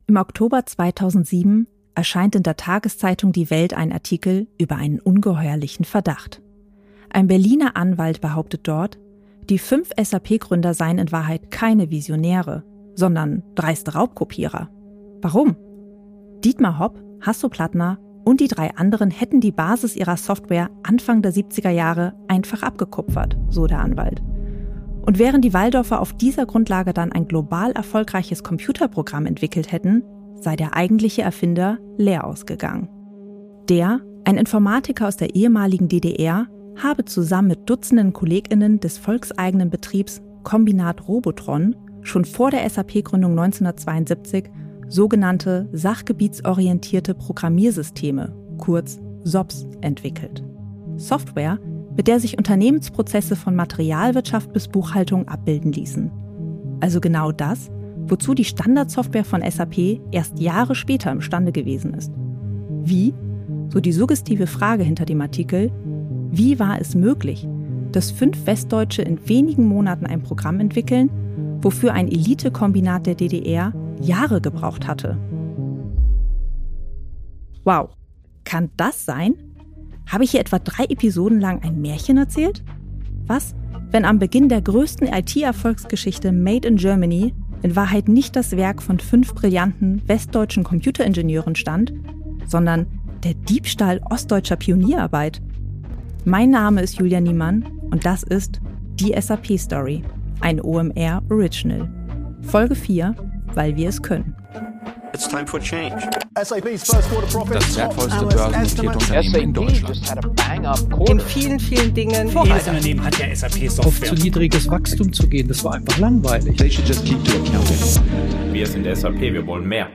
Im Oktober 2007 erscheint in der Tageszeitung Die Welt ein Artikel über einen ungeheuerlichen Verdacht. Ein Berliner Anwalt behauptet dort, die 5 SAP-Gründer seien in Wahrheit keine Visionäre, sondern dreiste Raubkopierer. Warum? Dietmar Hopp, Hasso Plattner und die 3 anderen hätten die Basis ihrer Software Anfang der 70er Jahre einfach abgekupfert, so der Anwalt. Und während die Walldorfer auf dieser Grundlage dann ein global erfolgreiches Computerprogramm entwickelt hätten, sei der eigentliche Erfinder leer ausgegangen. Der, ein Informatiker aus der ehemaligen DDR, habe zusammen mit Dutzenden KollegInnen des volkseigenen Betriebs Kombinat Robotron schon vor der SAP-Gründung 1972 sogenannte sachgebietsorientierte Programmiersysteme, kurz SOPs, entwickelt. Software, mit der sich Unternehmensprozesse von Materialwirtschaft bis Buchhaltung abbilden ließen. Also genau das, wozu die Standardsoftware von SAP erst Jahre später imstande gewesen ist. Wie, so die suggestive Frage hinter dem Artikel, wie war es möglich, dass 5 Westdeutsche in wenigen Monaten ein Programm entwickeln, wofür ein Elitekombinat der DDR Jahre gebraucht hatte? Wow, kann das sein? Habe ich hier etwa 3 Episoden lang ein Märchen erzählt? Was, wenn am Beginn der größten IT-Erfolgsgeschichte Made in Germany in Wahrheit nicht das Werk von 5 brillanten westdeutschen Computeringenieuren stand, sondern der Diebstahl ostdeutscher Pionierarbeit? Mein Name ist Julia Niemann und das ist die SAP-Story, ein OMR Original. Folge 4, weil wir es können. It's time for change. SAP's first quarter profit. Das wertvollste börsennotierte Unternehmen in Deutschland. In vielen, vielen Dingen. Jedes Unternehmen hat ja SAP-Software. Auf zu niedriges Wachstum zu gehen, das war einfach langweilig. They should just keep to accounting. Wir sind SAP, wir wollen mehr.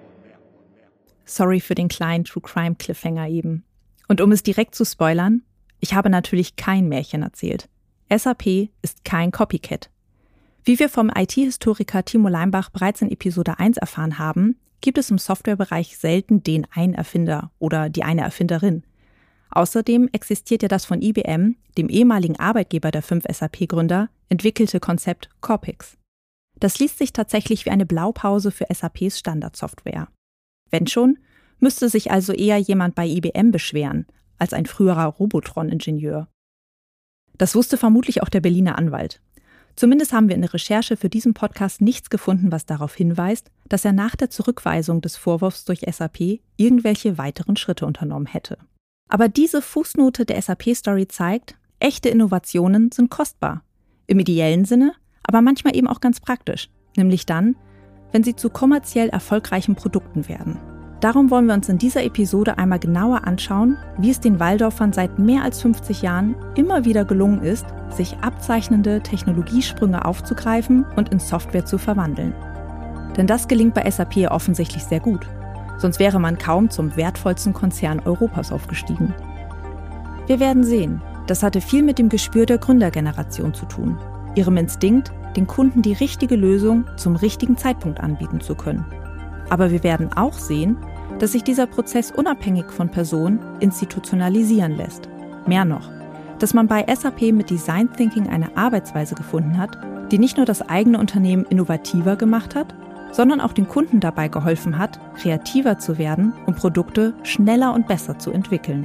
Sorry für den kleinen True Crime Cliffhanger eben. Und um es direkt zu spoilern, ich habe natürlich kein Märchen erzählt. SAP ist kein Copycat. Wie wir vom IT-Historiker Timo Leimbach bereits in Episode 1 erfahren haben, gibt es im Softwarebereich selten den einen Erfinder oder die eine Erfinderin. Außerdem existiert ja das von IBM, dem ehemaligen Arbeitgeber der 5 SAP-Gründer, entwickelte Konzept Corpix. Das liest sich tatsächlich wie eine Blaupause für SAPs Standardsoftware. Wenn schon, müsste sich also eher jemand bei IBM beschweren, als ein früherer Robotron-Ingenieur. Das wusste vermutlich auch der Berliner Anwalt. Zumindest haben wir in der Recherche für diesen Podcast nichts gefunden, was darauf hinweist, dass er nach der Zurückweisung des Vorwurfs durch SAP irgendwelche weiteren Schritte unternommen hätte. Aber diese Fußnote der SAP-Story zeigt, echte Innovationen sind kostbar. Im ideellen Sinne, aber manchmal eben auch ganz praktisch. Nämlich dann, wenn sie zu kommerziell erfolgreichen Produkten werden. Darum wollen wir uns in dieser Episode einmal genauer anschauen, wie es den Walldorfern seit mehr als 50 Jahren immer wieder gelungen ist, sich abzeichnende Technologiesprünge aufzugreifen und in Software zu verwandeln. Denn das gelingt bei SAP offensichtlich sehr gut. Sonst wäre man kaum zum wertvollsten Konzern Europas aufgestiegen. Wir werden sehen, das hatte viel mit dem Gespür der Gründergeneration zu tun. Ihrem Instinkt, den Kunden die richtige Lösung zum richtigen Zeitpunkt anbieten zu können. Aber wir werden auch sehen, dass sich dieser Prozess unabhängig von Personen institutionalisieren lässt. Mehr noch, dass man bei SAP mit Design Thinking eine Arbeitsweise gefunden hat, die nicht nur das eigene Unternehmen innovativer gemacht hat, sondern auch den Kunden dabei geholfen hat, kreativer zu werden und Produkte schneller und besser zu entwickeln.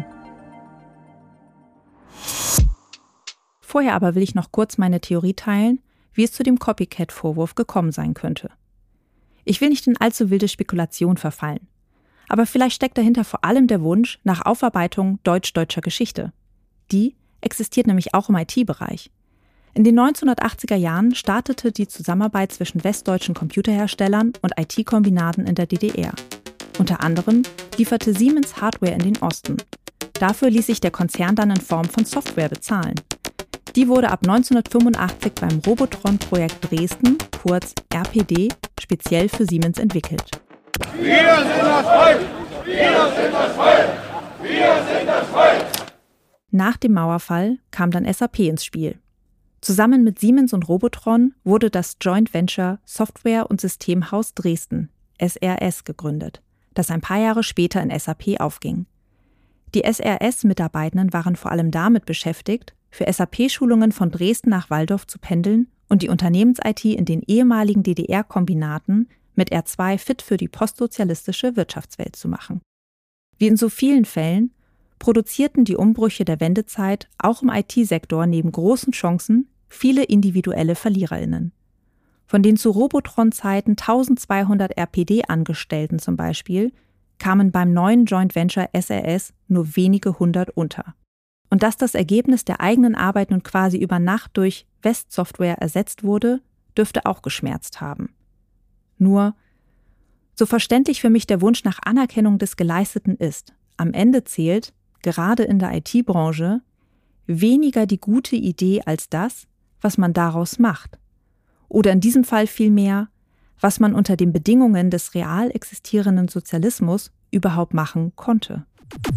Vorher aber will ich noch kurz meine Theorie teilen, wie es zu dem Copycat-Vorwurf gekommen sein könnte. Ich will nicht in allzu wilde Spekulation verfallen. Aber vielleicht steckt dahinter vor allem der Wunsch nach Aufarbeitung deutsch-deutscher Geschichte. Die existiert nämlich auch im IT-Bereich. In den 1980er Jahren startete die Zusammenarbeit zwischen westdeutschen Computerherstellern und IT-Kombinaten in der DDR. Unter anderem lieferte Siemens Hardware in den Osten. Dafür ließ sich der Konzern dann in Form von Software bezahlen. Die wurde ab 1985 beim Robotron-Projekt Dresden, kurz RPD, speziell für Siemens entwickelt. Wir sind das Volk! Wir sind das Volk! Wir sind das Volk! Nach dem Mauerfall kam dann SAP ins Spiel. Zusammen mit Siemens und Robotron wurde das Joint Venture Software- und Systemhaus Dresden, SRS, gegründet, das ein paar Jahre später in SAP aufging. Die SRS-Mitarbeitenden waren vor allem damit beschäftigt, für SAP-Schulungen von Dresden nach Walldorf zu pendeln und die Unternehmens-IT in den ehemaligen DDR-Kombinaten mit R2 fit für die postsozialistische Wirtschaftswelt zu machen. Wie in so vielen Fällen produzierten die Umbrüche der Wendezeit auch im IT-Sektor neben großen Chancen viele individuelle VerliererInnen. Von den zu Robotron-Zeiten 1200 RPD-Angestellten zum Beispiel kamen beim neuen Joint Venture SRS nur wenige hundert unter. Und dass das Ergebnis der eigenen Arbeit nun quasi über Nacht durch West-Software ersetzt wurde, dürfte auch geschmerzt haben. Nur, so verständlich für mich der Wunsch nach Anerkennung des Geleisteten ist, am Ende zählt, gerade in der IT-Branche, weniger die gute Idee als das, was man daraus macht. Oder in diesem Fall vielmehr, was man unter den Bedingungen des real existierenden Sozialismus überhaupt machen konnte.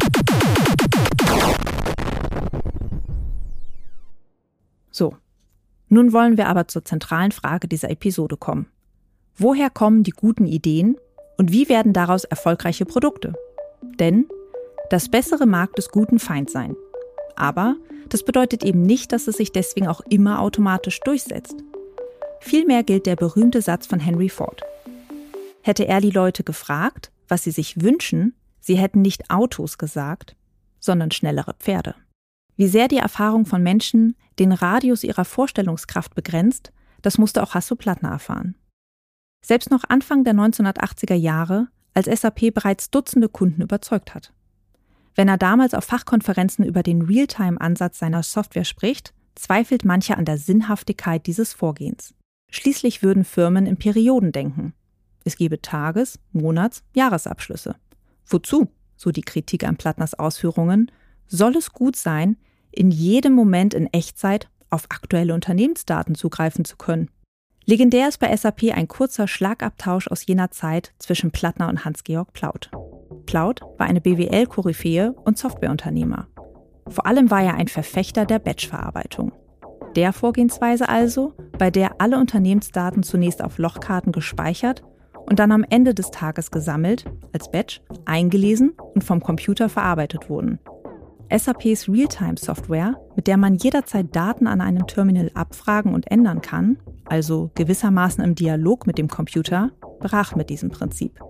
So, nun wollen wir aber zur zentralen Frage dieser Episode kommen. Woher kommen die guten Ideen und wie werden daraus erfolgreiche Produkte? Denn das Bessere mag des Guten Feind sein. Aber das bedeutet eben nicht, dass es sich deswegen auch immer automatisch durchsetzt. Vielmehr gilt der berühmte Satz von Henry Ford. Hätte er die Leute gefragt, was sie sich wünschen, sie hätten nicht Autos gesagt, sondern schnellere Pferde. Wie sehr die Erfahrung von Menschen den Radius ihrer Vorstellungskraft begrenzt, das musste auch Hasso-Plattner erfahren. Selbst noch Anfang der 1980er Jahre, als SAP bereits Dutzende Kunden überzeugt hat. Wenn er damals auf Fachkonferenzen über den Realtime-Ansatz seiner Software spricht, zweifelt mancher an der Sinnhaftigkeit dieses Vorgehens. Schließlich würden Firmen in Perioden denken. Es gebe Tages-, Monats-, Jahresabschlüsse. Wozu, so die Kritik an Plattners Ausführungen, soll es gut sein, in jedem Moment in Echtzeit auf aktuelle Unternehmensdaten zugreifen zu können? Legendär ist bei SAP ein kurzer Schlagabtausch aus jener Zeit zwischen Plattner und Hans-Georg Plaut. Plaut war eine BWL-Koryphäe und Softwareunternehmer. Vor allem war er ein Verfechter der Batch-Verarbeitung. Der Vorgehensweise also, bei der alle Unternehmensdaten zunächst auf Lochkarten gespeichert und dann am Ende des Tages gesammelt, als Batch, eingelesen und vom Computer verarbeitet wurden. SAPs Realtime-Software, mit der man jederzeit Daten an einem Terminal abfragen und ändern kann, also gewissermaßen im Dialog mit dem Computer, brach mit diesem Prinzip.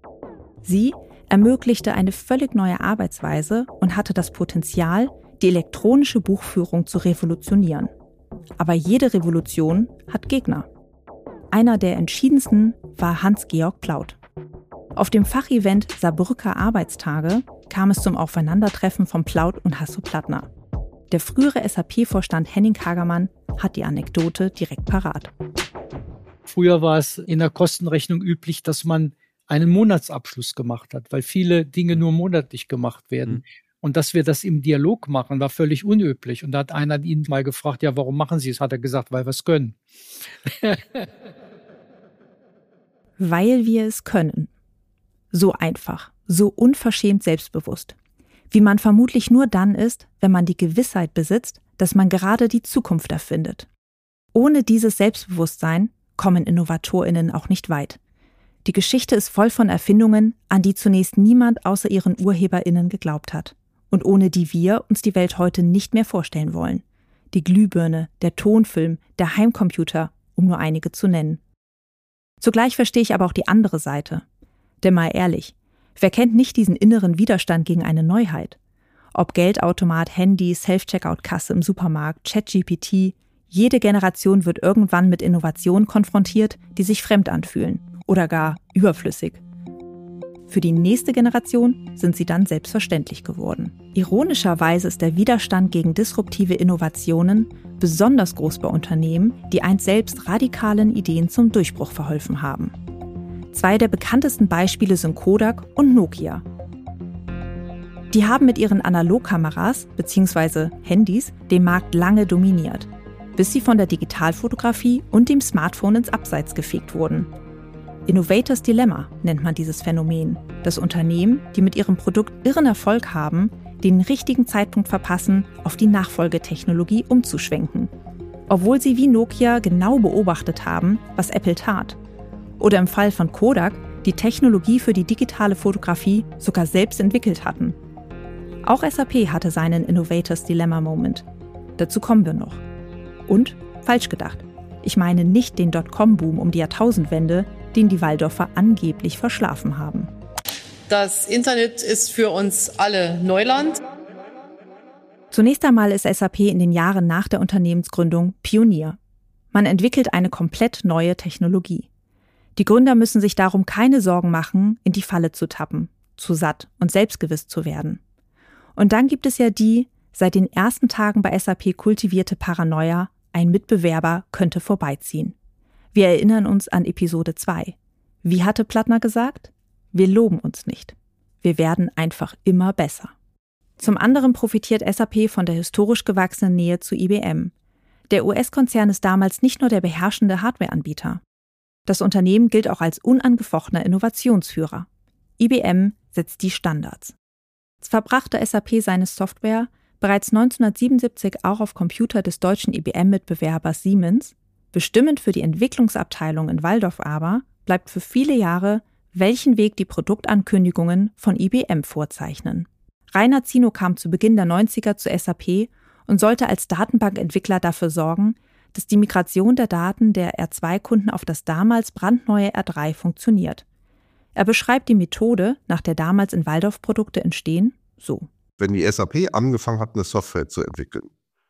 Sie ermöglichte eine völlig neue Arbeitsweise und hatte das Potenzial, die elektronische Buchführung zu revolutionieren. Aber jede Revolution hat Gegner. Einer der entschiedensten war Hans-Georg Plaut. Auf dem Fachevent Saarbrücker Arbeitstage kam es zum Aufeinandertreffen von Plaut und Hasso-Plattner. Der frühere SAP-Vorstand Henning Hagermann hat die Anekdote direkt parat. Früher war es in der Kostenrechnung üblich, dass man einen Monatsabschluss gemacht hat, weil viele Dinge nur monatlich gemacht werden. Und dass wir das im Dialog machen, war völlig unüblich. Und da hat einer ihn mal gefragt, ja, warum machen Sie es? Hat er gesagt, weil wir es können. Weil wir es können. So einfach, so unverschämt selbstbewusst. Wie man vermutlich nur dann ist, wenn man die Gewissheit besitzt, dass man gerade die Zukunft erfindet. Ohne dieses Selbstbewusstsein kommen InnovatorInnen auch nicht weit. Die Geschichte ist voll von Erfindungen, an die zunächst niemand außer ihren UrheberInnen geglaubt hat. Und ohne die wir uns die Welt heute nicht mehr vorstellen wollen. Die Glühbirne, der Tonfilm, der Heimcomputer, um nur einige zu nennen. Zugleich verstehe ich aber auch die andere Seite. Denn mal ehrlich, wer kennt nicht diesen inneren Widerstand gegen eine Neuheit? Ob Geldautomat, Handy, Self-Checkout-Kasse im Supermarkt, ChatGPT, jede Generation wird irgendwann mit Innovationen konfrontiert, die sich fremd anfühlen oder gar überflüssig. Für die nächste Generation sind sie dann selbstverständlich geworden. Ironischerweise ist der Widerstand gegen disruptive Innovationen besonders groß bei Unternehmen, die einst selbst radikalen Ideen zum Durchbruch verholfen haben. Zwei der bekanntesten Beispiele sind Kodak und Nokia. Die haben mit ihren Analogkameras bzw. Handys den Markt lange dominiert, bis sie von der Digitalfotografie und dem Smartphone ins Abseits gefegt wurden. Innovators Dilemma nennt man dieses Phänomen, dass Unternehmen, die mit ihrem Produkt irren Erfolg haben, den richtigen Zeitpunkt verpassen, auf die Nachfolgetechnologie umzuschwenken. Obwohl sie wie Nokia genau beobachtet haben, was Apple tat. Oder im Fall von Kodak die Technologie für die digitale Fotografie sogar selbst entwickelt hatten. Auch SAP hatte seinen Innovators Dilemma-Moment. Dazu kommen wir noch. Und falsch gedacht. Ich meine nicht den Dotcom-Boom um die Jahrtausendwende, den die Walldorfer angeblich verschlafen haben. Das Internet ist für uns alle Neuland. Zunächst einmal ist SAP in den Jahren nach der Unternehmensgründung Pionier. Man entwickelt eine komplett neue Technologie. Die Gründer müssen sich darum keine Sorgen machen, in die Falle zu tappen, zu satt und selbstgewiss zu werden. Und dann gibt es ja die, seit den ersten Tagen bei SAP kultivierte Paranoia, ein Mitbewerber könnte vorbeiziehen. Wir erinnern uns an Episode 2. Wie hatte Plattner gesagt? Wir loben uns nicht. Wir werden einfach immer besser. Zum anderen profitiert SAP von der historisch gewachsenen Nähe zu IBM. Der US-Konzern ist damals nicht nur der beherrschende Hardwareanbieter. Das Unternehmen gilt auch als unangefochtener Innovationsführer. IBM setzt die Standards. Zwar brachte SAP seine Software bereits 1977 auch auf Computer des deutschen IBM-Mitbewerbers Siemens, bestimmend für die Entwicklungsabteilung in Walldorf aber bleibt für viele Jahre, welchen Weg die Produktankündigungen von IBM vorzeichnen. Rainer Zino kam zu Beginn der 90er zu SAP und sollte als Datenbankentwickler dafür sorgen, dass die Migration der Daten der R2-Kunden auf das damals brandneue R3 funktioniert. Er beschreibt die Methode, nach der damals in Walldorf Produkte entstehen, so. Wenn die SAP angefangen hat, eine Software zu entwickeln,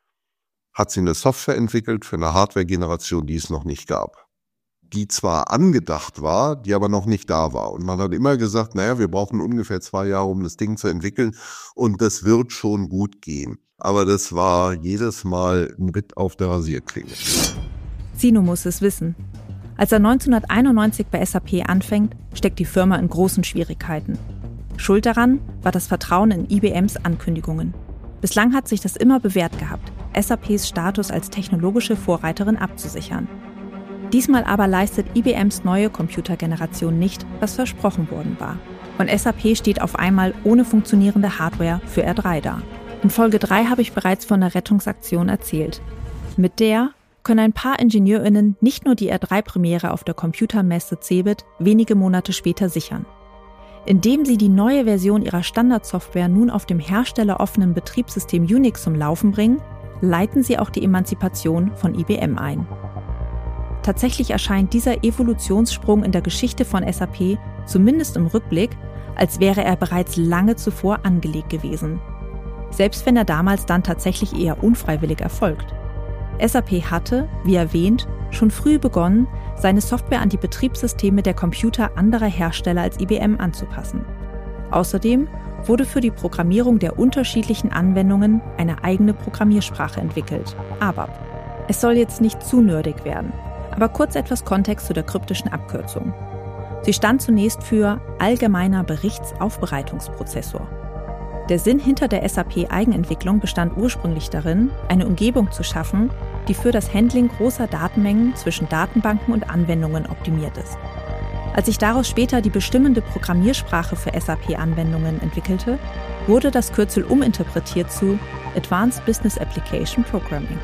hat sie eine Software entwickelt für eine Hardware-Generation, die es noch nicht gab. Die zwar angedacht war, die aber noch nicht da war. Und man hat immer gesagt, naja, wir brauchen ungefähr 2 Jahre, um das Ding zu entwickeln und das wird schon gut gehen. Aber das war jedes Mal ein Ritt auf der Rasierklinge. Zino muss es wissen. Als er 1991 bei SAP anfängt, steckt die Firma in großen Schwierigkeiten. Schuld daran war das Vertrauen in IBMs Ankündigungen. Bislang hat sich das immer bewährt gehabt, SAPs Status als technologische Vorreiterin abzusichern. Diesmal aber leistet IBMs neue Computergeneration nicht, was versprochen worden war. Und SAP steht auf einmal ohne funktionierende Hardware für R3 da. In Folge 3 habe ich bereits von der Rettungsaktion erzählt. Mit der können ein paar IngenieurInnen nicht nur die R3-Premiere auf der Computermesse CeBIT wenige Monate später sichern. Indem sie die neue Version ihrer Standardsoftware nun auf dem herstelleroffenen Betriebssystem Unix zum Laufen bringen, leiten sie auch die Emanzipation von IBM ein. Tatsächlich erscheint dieser Evolutionssprung in der Geschichte von SAP, zumindest im Rückblick, als wäre er bereits lange zuvor angelegt gewesen. Selbst wenn er damals dann tatsächlich eher unfreiwillig erfolgt. SAP hatte, wie erwähnt, schon früh begonnen, seine Software an die Betriebssysteme der Computer anderer Hersteller als IBM anzupassen. Außerdem wurde für die Programmierung der unterschiedlichen Anwendungen eine eigene Programmiersprache entwickelt, ABAP. Es soll jetzt nicht zu nerdig werden, aber kurz etwas Kontext zu der kryptischen Abkürzung. Sie stand zunächst für Allgemeiner Berichtsaufbereitungsprozessor. Der Sinn hinter der SAP-Eigenentwicklung bestand ursprünglich darin, eine Umgebung zu schaffen, die für das Handling großer Datenmengen zwischen Datenbanken und Anwendungen optimiert ist. Als sich daraus später die bestimmende Programmiersprache für SAP-Anwendungen entwickelte, wurde das Kürzel uminterpretiert zu Advanced Business Application Programming.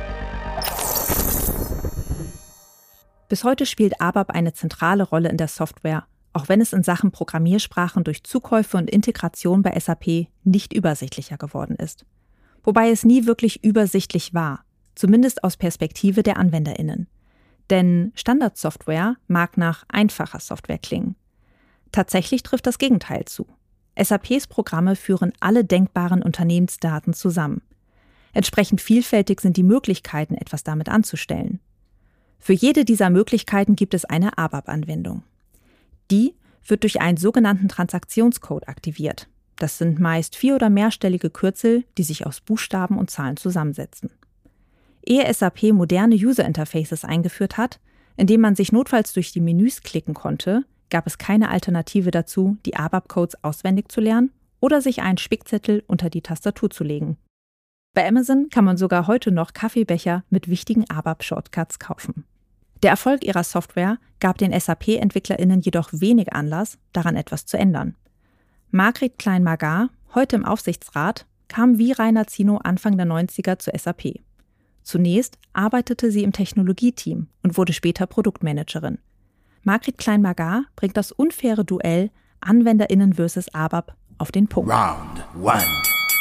Bis heute spielt ABAP eine zentrale Rolle in der Software, auch wenn es in Sachen Programmiersprachen durch Zukäufe und Integration bei SAP nicht übersichtlicher geworden ist. Wobei es nie wirklich übersichtlich war, zumindest aus Perspektive der AnwenderInnen. Denn Standardsoftware mag nach einfacher Software klingen. Tatsächlich trifft das Gegenteil zu. SAPs Programme führen alle denkbaren Unternehmensdaten zusammen. Entsprechend vielfältig sind die Möglichkeiten, etwas damit anzustellen. Für jede dieser Möglichkeiten gibt es eine ABAP-Anwendung. Die wird durch einen sogenannten Transaktionscode aktiviert. Das sind meist 4- oder mehrstellige Kürzel, die sich aus Buchstaben und Zahlen zusammensetzen. Ehe SAP moderne User-Interfaces eingeführt hat, indem man sich notfalls durch die Menüs klicken konnte, gab es keine Alternative dazu, die ABAP-Codes auswendig zu lernen oder sich einen Spickzettel unter die Tastatur zu legen. Bei Amazon kann man sogar heute noch Kaffeebecher mit wichtigen ABAP-Shortcuts kaufen. Der Erfolg ihrer Software gab den SAP-EntwicklerInnen jedoch wenig Anlass, daran etwas zu ändern. Margret Klein-Magar, heute im Aufsichtsrat, kam wie Rainer Zino Anfang der 90er zu SAP. Zunächst arbeitete sie im Technologieteam und wurde später Produktmanagerin. Margret Klein-Magar bringt das unfaire Duell AnwenderInnen versus ABAP auf den Punkt. Round 1.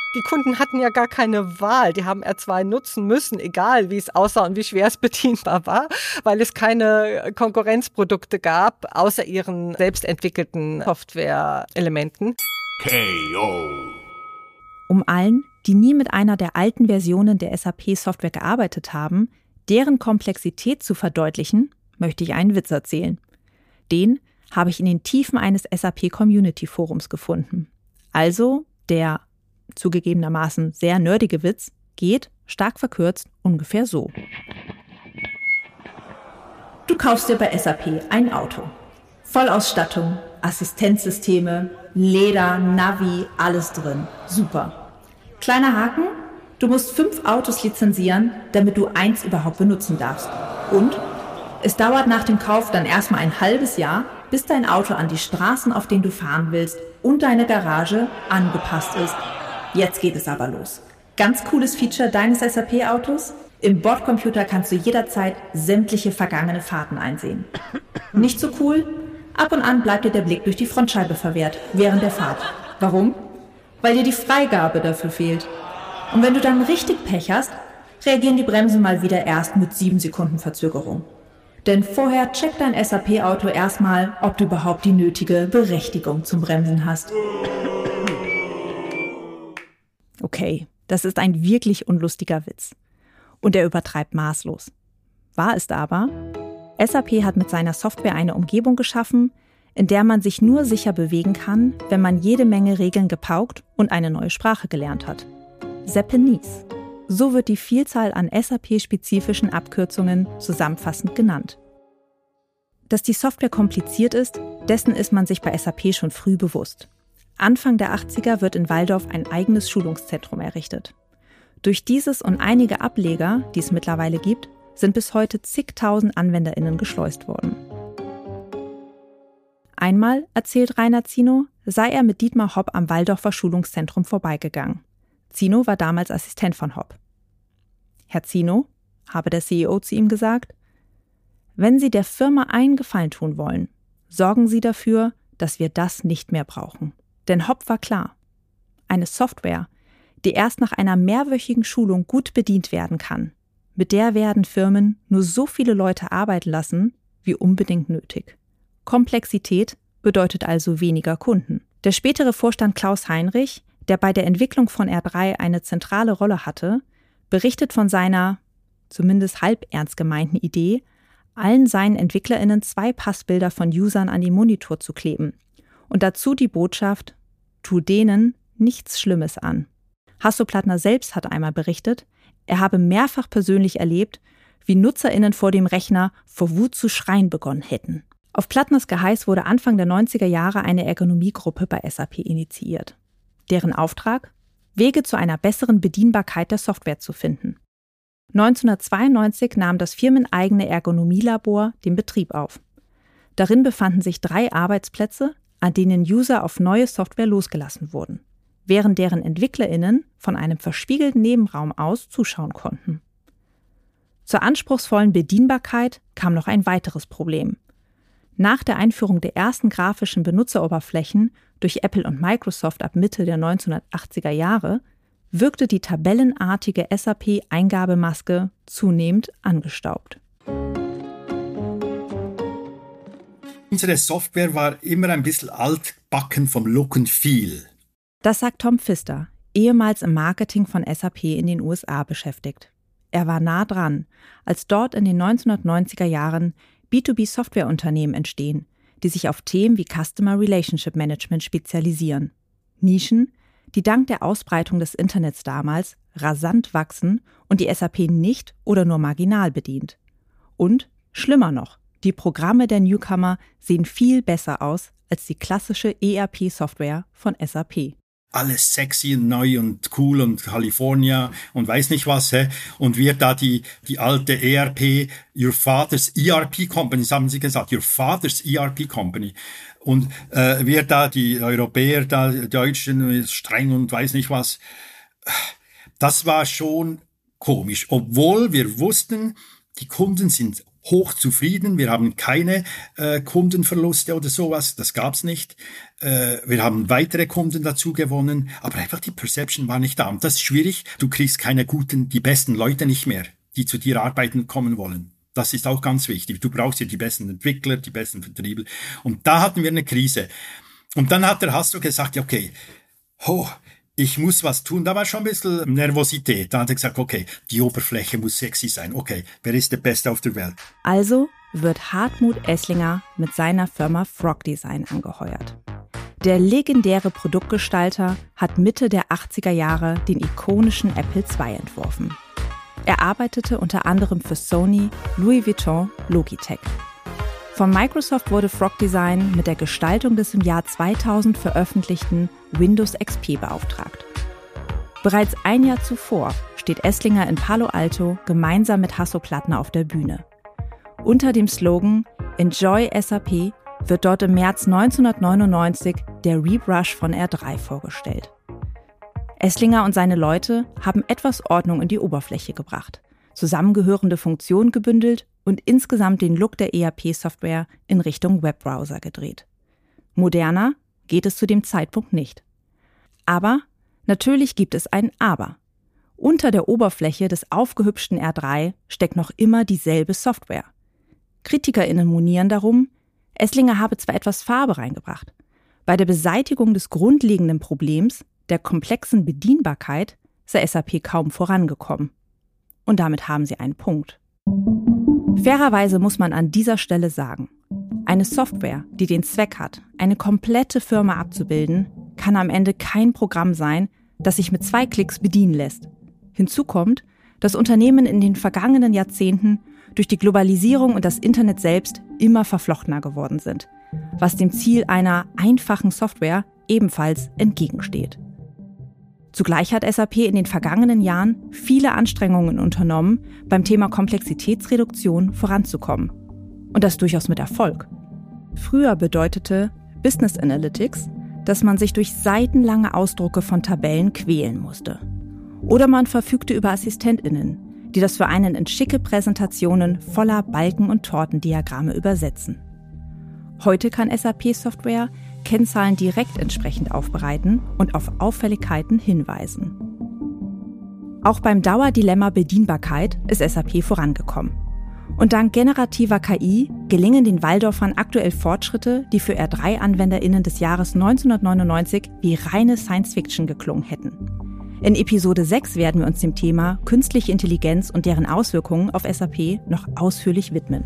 Die Kunden hatten ja gar keine Wahl. Die haben R2 nutzen müssen, egal wie es aussah und wie schwer es bedienbar war, weil es keine Konkurrenzprodukte gab, außer ihren selbstentwickelten Software-Elementen. KO. Um allen, die nie mit einer der alten Versionen der SAP-Software gearbeitet haben, deren Komplexität zu verdeutlichen, möchte ich einen Witz erzählen. Den habe ich in den Tiefen eines SAP-Community-Forums gefunden. Also der zugegebenermaßen sehr nerdige Witz geht, stark verkürzt, ungefähr so. Du kaufst dir bei SAP ein Auto. Vollausstattung, Assistenzsysteme, Leder, Navi, alles drin. Super. Kleiner Haken, du musst 5 Autos lizenzieren, damit du eins überhaupt benutzen darfst. Und es dauert nach dem Kauf dann erstmal ein halbes Jahr, bis dein Auto an die Straßen, auf denen du fahren willst, und deine Garage angepasst ist. Jetzt geht es aber los. Ganz cooles Feature deines SAP-Autos? Im Bordcomputer kannst du jederzeit sämtliche vergangene Fahrten einsehen. Nicht so cool? Ab und an bleibt dir der Blick durch die Frontscheibe verwehrt, während der Fahrt. Warum? Weil dir die Freigabe dafür fehlt. Und wenn du dann richtig Pech hast, reagieren die Bremsen mal wieder erst mit 7 Sekunden Verzögerung. Denn vorher checkt dein SAP-Auto erstmal, ob du überhaupt die nötige Berechtigung zum Bremsen hast. Okay, das ist ein wirklich unlustiger Witz. Und er übertreibt maßlos. Wahr ist aber, SAP hat mit seiner Software eine Umgebung geschaffen, in der man sich nur sicher bewegen kann, wenn man jede Menge Regeln gepaukt und eine neue Sprache gelernt hat. Japanese. So wird die Vielzahl an SAP-spezifischen Abkürzungen zusammenfassend genannt. Dass die Software kompliziert ist, dessen ist man sich bei SAP schon früh bewusst. Anfang der 80er wird in Walldorf ein eigenes Schulungszentrum errichtet. Durch dieses und einige Ableger, die es mittlerweile gibt, sind bis heute zigtausend AnwenderInnen geschleust worden. Einmal, erzählt Rainer Zino, sei er mit Dietmar Hopp am Walldorfer Schulungszentrum vorbeigegangen. Zino war damals Assistent von Hopp. Herr Zino, habe der CEO zu ihm gesagt, wenn Sie der Firma einen Gefallen tun wollen, sorgen Sie dafür, dass wir das nicht mehr brauchen. Denn Hopp war klar, eine Software, die erst nach einer mehrwöchigen Schulung gut bedient werden kann, mit der werden Firmen nur so viele Leute arbeiten lassen, wie unbedingt nötig. Komplexität bedeutet also weniger Kunden. Der spätere Vorstand Klaus Heinrich, der bei der Entwicklung von R3 eine zentrale Rolle hatte, berichtet von seiner, zumindest halb ernst gemeinten Idee, allen seinen EntwicklerInnen 2 Passbilder von Usern an den Monitor zu kleben und dazu die Botschaft, tu denen nichts Schlimmes an. Hasso Plattner selbst hat einmal berichtet, er habe mehrfach persönlich erlebt, wie NutzerInnen vor dem Rechner vor Wut zu schreien begonnen hätten. Auf Plattners Geheiß wurde Anfang der 90er Jahre eine Ergonomiegruppe bei SAP initiiert. Deren Auftrag? Wege zu einer besseren Bedienbarkeit der Software zu finden. 1992 nahm das firmeneigene Ergonomielabor den Betrieb auf. Darin befanden sich 3 Arbeitsplätze, an denen User auf neue Software losgelassen wurden, während deren EntwicklerInnen von einem verspiegelten Nebenraum aus zuschauen konnten. Zur anspruchsvollen Bedienbarkeit kam noch ein weiteres Problem. Nach der Einführung der ersten grafischen Benutzeroberflächen durch Apple und Microsoft ab Mitte der 1980er Jahre wirkte die tabellenartige SAP-Eingabemaske zunehmend angestaubt. Unsere Software war immer ein bisschen altbacken vom Look and Feel. Das sagt Tom Pfister, ehemals im Marketing von SAP in den USA beschäftigt. Er war nah dran, als dort in den 1990er Jahren B2B-Softwareunternehmen entstehen, die sich auf Themen wie Customer Relationship Management spezialisieren. Nischen, die dank der Ausbreitung des Internets damals rasant wachsen und die SAP nicht oder nur marginal bedient. Und, schlimmer noch, die Programme der Newcomer sehen viel besser aus als die klassische ERP-Software von SAP. Alles sexy und neu und cool und California und weiß nicht was. Und wir da die alte ERP, Your Father's ERP Company, das haben sie gesagt, Your Father's ERP Company. Und wir da, die Europäer, da die Deutschen, streng und weiß nicht was. Das war schon komisch, obwohl wir wussten, die Kunden sind hochzufrieden. Wir haben keine Kundenverluste oder sowas. Das gab's nicht. Wir haben weitere Kunden dazu gewonnen. Aber einfach die Perception war nicht da. Und das ist schwierig. Du kriegst die besten Leute nicht mehr, die zu dir arbeiten kommen wollen. Das ist auch ganz wichtig. Du brauchst ja die besten Entwickler, die besten Vertriebler. Und da hatten wir eine Krise. Und dann hat der Hasso gesagt, okay, ich muss was tun. Da war schon ein bisschen Nervosität. Da hat er gesagt, okay, die Oberfläche muss sexy sein. Okay, wer ist der Beste auf der Welt? Also wird Hartmut Esslinger mit seiner Firma Frog Design angeheuert. Der legendäre Produktgestalter hat Mitte der 80er Jahre den ikonischen Apple II entworfen. Er arbeitete unter anderem für Sony, Louis Vuitton, Logitech. Von Microsoft wurde Frog Design mit der Gestaltung des im Jahr 2000 veröffentlichten Windows XP beauftragt. Bereits ein Jahr zuvor steht Esslinger in Palo Alto gemeinsam mit Hasso Plattner auf der Bühne. Unter dem Slogan Enjoy SAP wird dort im März 1999 der Rebrush von R3 vorgestellt. Esslinger und seine Leute haben etwas Ordnung in die Oberfläche gebracht, zusammengehörende Funktionen gebündelt und insgesamt den Look der ERP-Software in Richtung Webbrowser gedreht. Moderner geht es zu dem Zeitpunkt nicht. Aber natürlich gibt es ein Aber. Unter der Oberfläche des aufgehübschten R3 steckt noch immer dieselbe Software. KritikerInnen monieren darum, Esslinger habe zwar etwas Farbe reingebracht, bei der Beseitigung des grundlegenden Problems, der komplexen Bedienbarkeit, sei SAP kaum vorangekommen. Und damit haben sie einen Punkt. Fairerweise muss man an dieser Stelle sagen, eine Software, die den Zweck hat, eine komplette Firma abzubilden, kann am Ende kein Programm sein, das sich mit 2 Klicks bedienen lässt. Hinzu kommt, dass Unternehmen in den vergangenen Jahrzehnten durch die Globalisierung und das Internet selbst immer verflochtener geworden sind, was dem Ziel einer einfachen Software ebenfalls entgegensteht. Zugleich hat SAP in den vergangenen Jahren viele Anstrengungen unternommen, beim Thema Komplexitätsreduktion voranzukommen. Und das durchaus mit Erfolg. Früher bedeutete Business Analytics, dass man sich durch seitenlange Ausdrucke von Tabellen quälen musste. Oder man verfügte über AssistentInnen, die das für einen in schicke Präsentationen voller Balken- und Tortendiagramme übersetzen. Heute kann SAP-Software Kennzahlen direkt entsprechend aufbereiten und auf Auffälligkeiten hinweisen. Auch beim Dauerdilemma Bedienbarkeit ist SAP vorangekommen. Und dank generativer KI gelingen den Walldorfern aktuell Fortschritte, die für R3-AnwenderInnen des Jahres 1999 wie reine Science-Fiction geklungen hätten. In Episode 6 werden wir uns dem Thema künstliche Intelligenz und deren Auswirkungen auf SAP noch ausführlich widmen.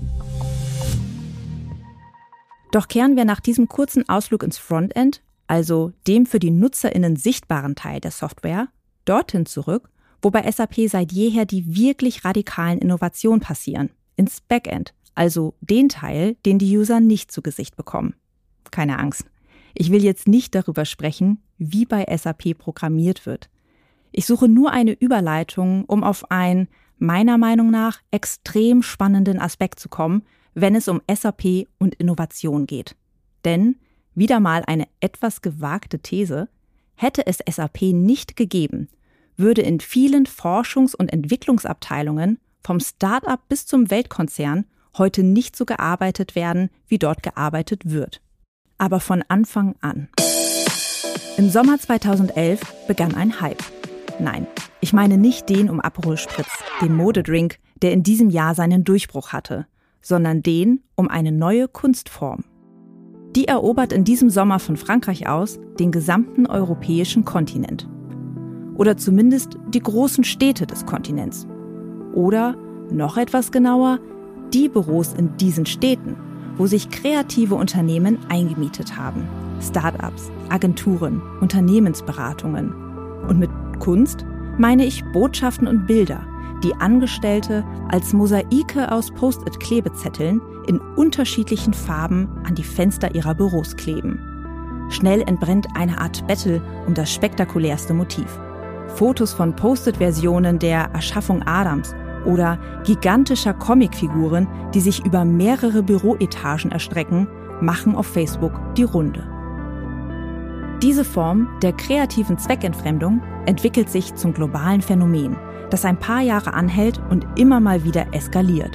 Doch kehren wir nach diesem kurzen Ausflug ins Frontend, also dem für die NutzerInnen sichtbaren Teil der Software, dorthin zurück, wo bei SAP seit jeher die wirklich radikalen Innovationen passieren, ins Backend, also den Teil, den die User nicht zu Gesicht bekommen. Keine Angst, ich will jetzt nicht darüber sprechen, wie bei SAP programmiert wird. Ich suche nur eine Überleitung, um auf einen, meiner Meinung nach, extrem spannenden Aspekt zu kommen, wenn es um SAP und Innovation geht. Denn, wieder mal eine etwas gewagte These, hätte es SAP nicht gegeben, würde in vielen Forschungs- und Entwicklungsabteilungen vom Start-up bis zum Weltkonzern heute nicht so gearbeitet werden, wie dort gearbeitet wird. Aber von Anfang an. Im Sommer 2011 begann ein Hype. Nein, ich meine nicht den um Aperol Spritz, den Modedrink, der in diesem Jahr seinen Durchbruch hatte, sondern den um eine neue Kunstform. Die erobert in diesem Sommer von Frankreich aus den gesamten europäischen Kontinent. Oder zumindest die großen Städte des Kontinents. Oder, noch etwas genauer, die Büros in diesen Städten, wo sich kreative Unternehmen eingemietet haben. Start-ups, Agenturen, Unternehmensberatungen. Und mit Kunst meine ich Botschaften und Bilder, die Angestellte als Mosaike aus Post-it-Klebezetteln in unterschiedlichen Farben an die Fenster ihrer Büros kleben. Schnell entbrennt eine Art Battle um das spektakulärste Motiv. Fotos von Post-it-Versionen der Erschaffung Adams oder gigantischer Comicfiguren, die sich über mehrere Büroetagen erstrecken, machen auf Facebook die Runde. Diese Form der kreativen Zweckentfremdung entwickelt sich zum globalen Phänomen, das ein paar Jahre anhält und immer mal wieder eskaliert.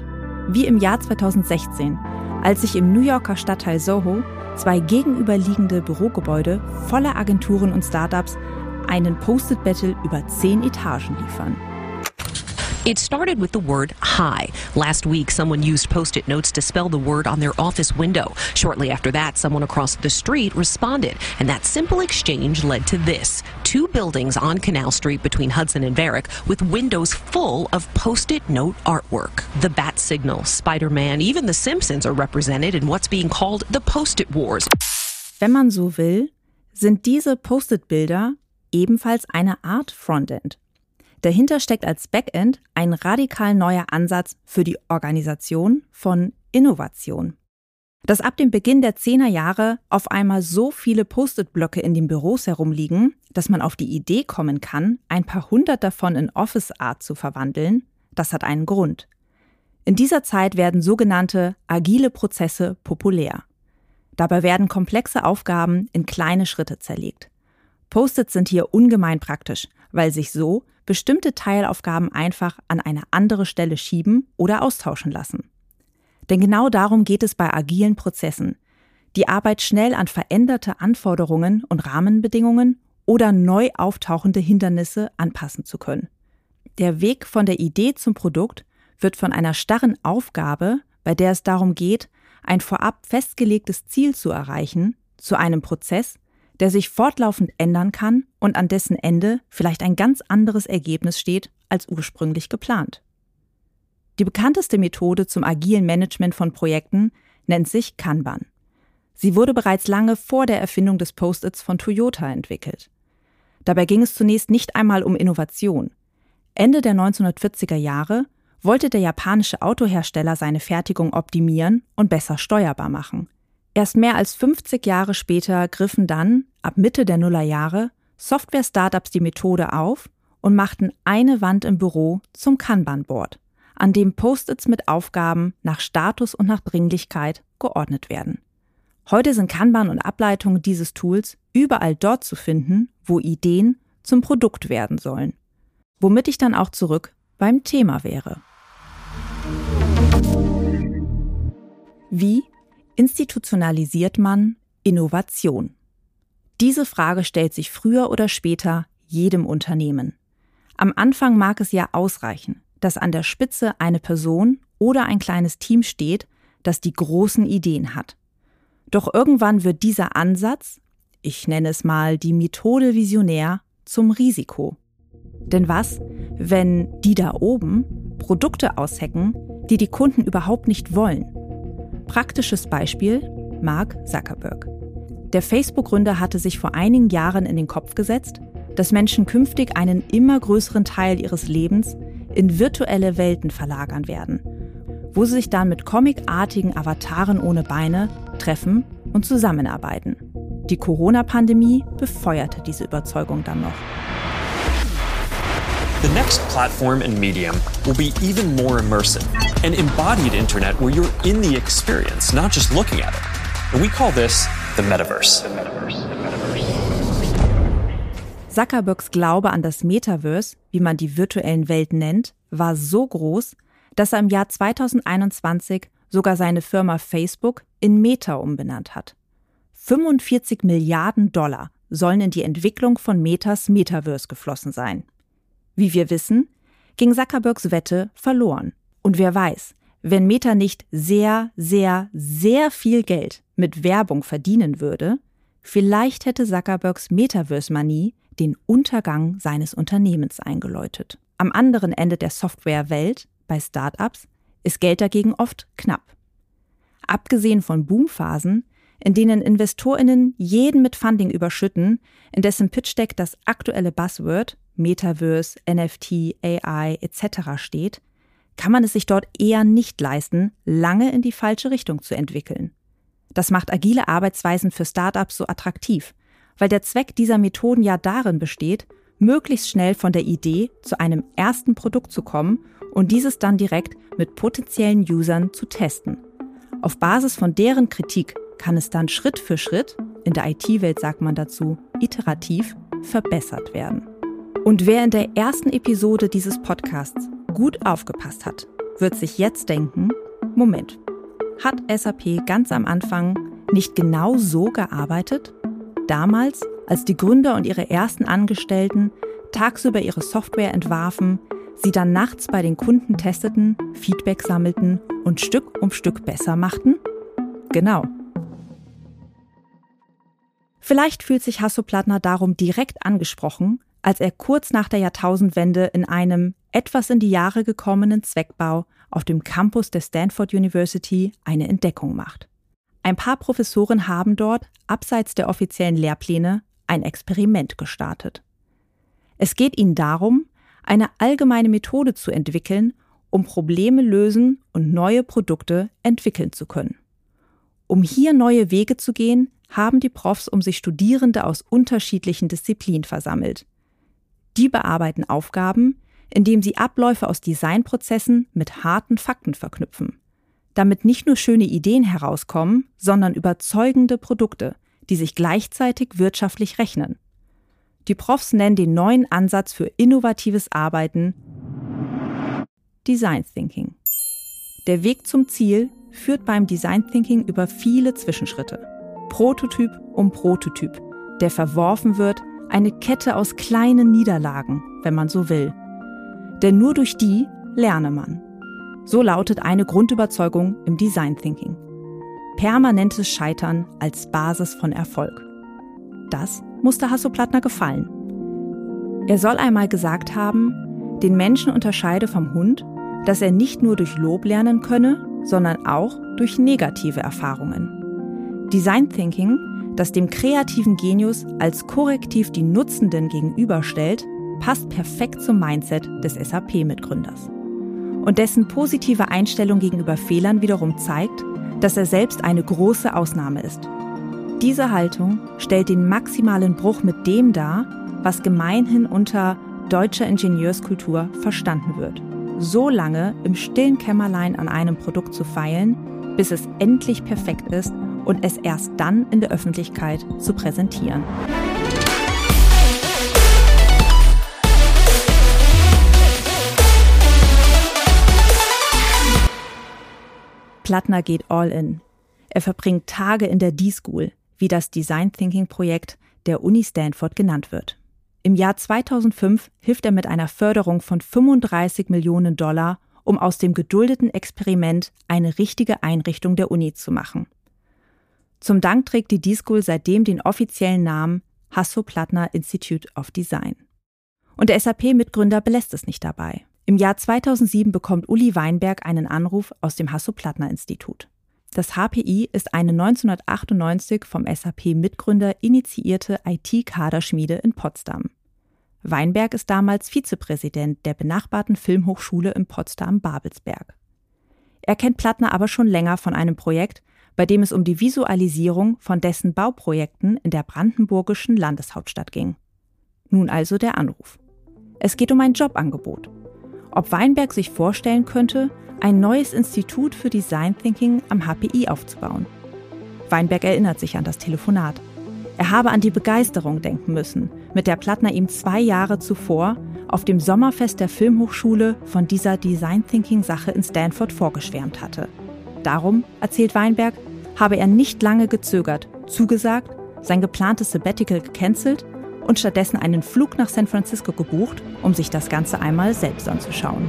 Wie im Jahr 2016, als sich im New Yorker Stadtteil Soho 2 gegenüberliegende Bürogebäude voller Agenturen und Startups einen Post-it-Battle über 10 Etagen liefern. It started with the word hi. Last week, someone used Post-it notes to spell the word on their office window. Shortly after that, someone across the street responded, and that simple exchange led to this. 2 buildings on Canal Street between Hudson and Varick with windows full of Post-it note artwork. The Bat Signal, Spider-Man, even The Simpsons are represented in what's being called the Post-it Wars. Wenn man so will, sind diese Post-it-Bilder ebenfalls eine Art Frontend. Dahinter steckt als Backend ein radikal neuer Ansatz für die Organisation von Innovation. Dass ab dem Beginn der 10er Jahre auf einmal so viele Post-it-Blöcke in den Büros herumliegen, dass man auf die Idee kommen kann, ein paar hundert davon in Office Art zu verwandeln, das hat einen Grund. In dieser Zeit werden sogenannte agile Prozesse populär. Dabei werden komplexe Aufgaben in kleine Schritte zerlegt. Post-its sind hier ungemein praktisch, weil sich so bestimmte Teilaufgaben einfach an eine andere Stelle schieben oder austauschen lassen. Denn genau darum geht es bei agilen Prozessen, die Arbeit schnell an veränderte Anforderungen und Rahmenbedingungen oder neu auftauchende Hindernisse anpassen zu können. Der Weg von der Idee zum Produkt wird von einer starren Aufgabe, bei der es darum geht, ein vorab festgelegtes Ziel zu erreichen, zu einem Prozess, der sich fortlaufend ändern kann und an dessen Ende vielleicht ein ganz anderes Ergebnis steht als ursprünglich geplant. Die bekannteste Methode zum agilen Management von Projekten nennt sich Kanban. Sie wurde bereits lange vor der Erfindung des Post-its von Toyota entwickelt. Dabei ging es zunächst nicht einmal um Innovation. Ende der 1940er Jahre wollte der japanische Autohersteller seine Fertigung optimieren und besser steuerbar machen. Erst mehr als 50 Jahre später griffen dann, ab Mitte der Nullerjahre, Software-Startups die Methode auf und machten eine Wand im Büro zum Kanban-Board, an dem Post-its mit Aufgaben nach Status und nach Dringlichkeit geordnet werden. Heute sind Kanban und Ableitungen dieses Tools überall dort zu finden, wo Ideen zum Produkt werden sollen. Womit ich dann auch zurück beim Thema wäre. Wie institutionalisiert man Innovation? Diese Frage stellt sich früher oder später jedem Unternehmen. Am Anfang mag es ja ausreichen, dass an der Spitze eine Person oder ein kleines Team steht, das die großen Ideen hat. Doch irgendwann wird dieser Ansatz, ich nenne es mal die Methode visionär, zum Risiko. Denn was, wenn die da oben Produkte aushacken, die die Kunden überhaupt nicht wollen? Praktisches Beispiel: Mark Zuckerberg. Der Facebook-Gründer hatte sich vor einigen Jahren in den Kopf gesetzt, dass Menschen künftig einen immer größeren Teil ihres Lebens in virtuelle Welten verlagern werden, wo sie sich dann mit comicartigen Avataren ohne Beine treffen und zusammenarbeiten. Die Corona-Pandemie befeuerte diese Überzeugung dann noch. The next platform and medium will be even more immersive, an embodied internet where you're in the experience, not just looking at it. And we call this the Metaverse. Zuckerbergs Glaube an das Metaverse, wie man die virtuellen Welten nennt, war so groß, dass er im Jahr 2021 sogar seine Firma Facebook in Meta umbenannt hat. 45 Milliarden $ sollen in die Entwicklung von Metas Metaverse geflossen sein. Wie wir wissen, ging Zuckerbergs Wette verloren. Und wer weiß, wenn Meta nicht sehr, sehr, sehr viel Geld mit Werbung verdienen würde, vielleicht hätte Zuckerbergs Metaverse-Manie den Untergang seines Unternehmens eingeläutet. Am anderen Ende der Softwarewelt, bei Startups, ist Geld dagegen oft knapp. Abgesehen von Boomphasen, in denen InvestorInnen jeden mit Funding überschütten, in dessen Pitch-Deck das aktuelle Buzzword Metaverse, NFT, AI etc. steht, kann man es sich dort eher nicht leisten, lange in die falsche Richtung zu entwickeln. Das macht agile Arbeitsweisen für Startups so attraktiv, weil der Zweck dieser Methoden ja darin besteht, möglichst schnell von der Idee zu einem ersten Produkt zu kommen und dieses dann direkt mit potenziellen Usern zu testen. Auf Basis von deren Kritik kann es dann Schritt für Schritt, in der IT-Welt sagt man dazu, iterativ, verbessert werden. Und wer in der ersten Episode dieses Podcasts gut aufgepasst hat, wird sich jetzt denken, Moment, hat SAP ganz am Anfang nicht genau so gearbeitet? Damals, als die Gründer und ihre ersten Angestellten tagsüber ihre Software entwarfen, sie dann nachts bei den Kunden testeten, Feedback sammelten und Stück um Stück besser machten? Genau. Vielleicht fühlt sich Hasso-Plattner darum direkt angesprochen, als er kurz nach der Jahrtausendwende in einem etwas in die Jahre gekommenen Zweckbau auf dem Campus der Stanford University eine Entdeckung macht. Ein paar Professoren haben dort, abseits der offiziellen Lehrpläne, ein Experiment gestartet. Es geht ihnen darum, eine allgemeine Methode zu entwickeln, um Probleme lösen und neue Produkte entwickeln zu können. Um hier neue Wege zu gehen, haben die Profs um sich Studierende aus unterschiedlichen Disziplinen versammelt. Die bearbeiten Aufgaben, indem sie Abläufe aus Designprozessen mit harten Fakten verknüpfen, damit nicht nur schöne Ideen herauskommen, sondern überzeugende Produkte, die sich gleichzeitig wirtschaftlich rechnen. Die Profs nennen den neuen Ansatz für innovatives Arbeiten Design Thinking. Der Weg zum Ziel führt beim Design Thinking über viele Zwischenschritte. Prototyp um Prototyp, der verworfen wird, eine Kette aus kleinen Niederlagen, wenn man so will. Denn nur durch die lerne man. So lautet eine Grundüberzeugung im Design Thinking. Permanentes Scheitern als Basis von Erfolg. Das musste Hasso-Plattner gefallen. Er soll einmal gesagt haben, den Menschen unterscheide vom Hund, dass er nicht nur durch Lob lernen könne, sondern auch durch negative Erfahrungen. Design Thinking, das dem kreativen Genius als Korrektiv die Nutzenden gegenüberstellt, passt perfekt zum Mindset des SAP-Mitgründers. Und dessen positive Einstellung gegenüber Fehlern wiederum zeigt, dass er selbst eine große Ausnahme ist. Diese Haltung stellt den maximalen Bruch mit dem dar, was gemeinhin unter deutscher Ingenieurskultur verstanden wird. So lange im stillen Kämmerlein an einem Produkt zu feilen, bis es endlich perfekt ist und es erst dann in der Öffentlichkeit zu präsentieren. Plattner geht all in. Er verbringt Tage in der D-School, wie das Design Thinking Projekt der Uni Stanford genannt wird. Im Jahr 2005 hilft er mit einer Förderung von $35 Millionen, um aus dem geduldeten Experiment eine richtige Einrichtung der Uni zu machen. Zum Dank trägt die D-School seitdem den offiziellen Namen Hasso-Plattner Institute of Design. Und der SAP-Mitgründer belässt es nicht dabei. Im Jahr 2007 bekommt Uli Weinberg einen Anruf aus dem Hasso-Plattner-Institut. Das HPI ist eine 1998 vom SAP-Mitgründer initiierte IT-Kaderschmiede in Potsdam. Weinberg ist damals Vizepräsident der benachbarten Filmhochschule in Potsdam-Babelsberg. Er kennt Plattner aber schon länger von einem Projekt, bei dem es um die Visualisierung von dessen Bauprojekten in der brandenburgischen Landeshauptstadt ging. Nun also der Anruf. Es geht um ein Jobangebot. Ob Weinberg sich vorstellen könnte, ein neues Institut für Design Thinking am HPI aufzubauen. Weinberg erinnert sich an das Telefonat. Er habe an die Begeisterung denken müssen, mit der Plattner ihm 2 Jahre zuvor auf dem Sommerfest der Filmhochschule von dieser Design Thinking Sache in Stanford vorgeschwärmt hatte. Darum, erzählt Weinberg, habe er nicht lange gezögert, zugesagt, sein geplantes Sabbatical gecancelt und stattdessen einen Flug nach San Francisco gebucht, um sich das Ganze einmal selbst anzuschauen.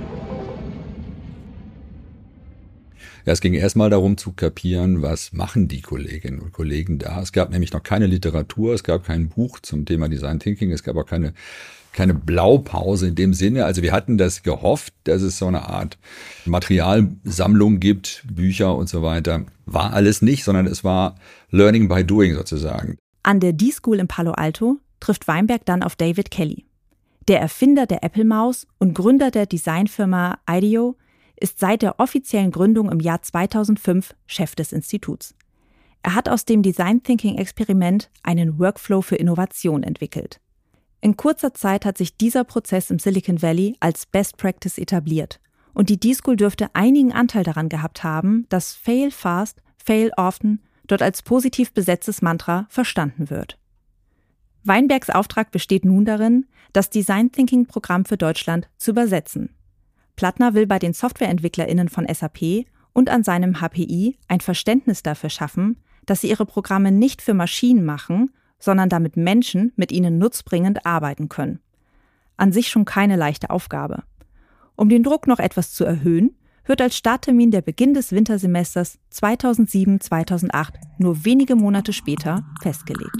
Ja, es ging erstmal darum zu kapieren, was machen die Kolleginnen und Kollegen da. Es gab nämlich noch keine Literatur, es gab kein Buch zum Thema Design Thinking, es gab auch keine Blaupause in dem Sinne. Also wir hatten das gehofft, dass es so eine Art Materialsammlung gibt, Bücher und so weiter. War alles nicht, sondern es war Learning by Doing sozusagen. An der D-School in Palo Alto trifft Weinberg dann auf David Kelly. Der Erfinder der Apple-Maus und Gründer der Designfirma IDEO ist seit der offiziellen Gründung im Jahr 2005 Chef des Instituts. Er hat aus dem Design Thinking Experiment einen Workflow für Innovation entwickelt. In kurzer Zeit hat sich dieser Prozess im Silicon Valley als Best Practice etabliert und die D-School dürfte einigen Anteil daran gehabt haben, dass Fail fast, fail often dort als positiv besetztes Mantra verstanden wird. Weinbergs Auftrag besteht nun darin, das Design Thinking Programm für Deutschland zu übersetzen. Plattner will bei den SoftwareentwicklerInnen von SAP und an seinem HPI ein Verständnis dafür schaffen, dass sie ihre Programme nicht für Maschinen machen, sondern damit Menschen mit ihnen nutzbringend arbeiten können. An sich schon keine leichte Aufgabe. Um den Druck noch etwas zu erhöhen, wird als Starttermin der Beginn des Wintersemesters 2007/2008 nur wenige Monate später festgelegt.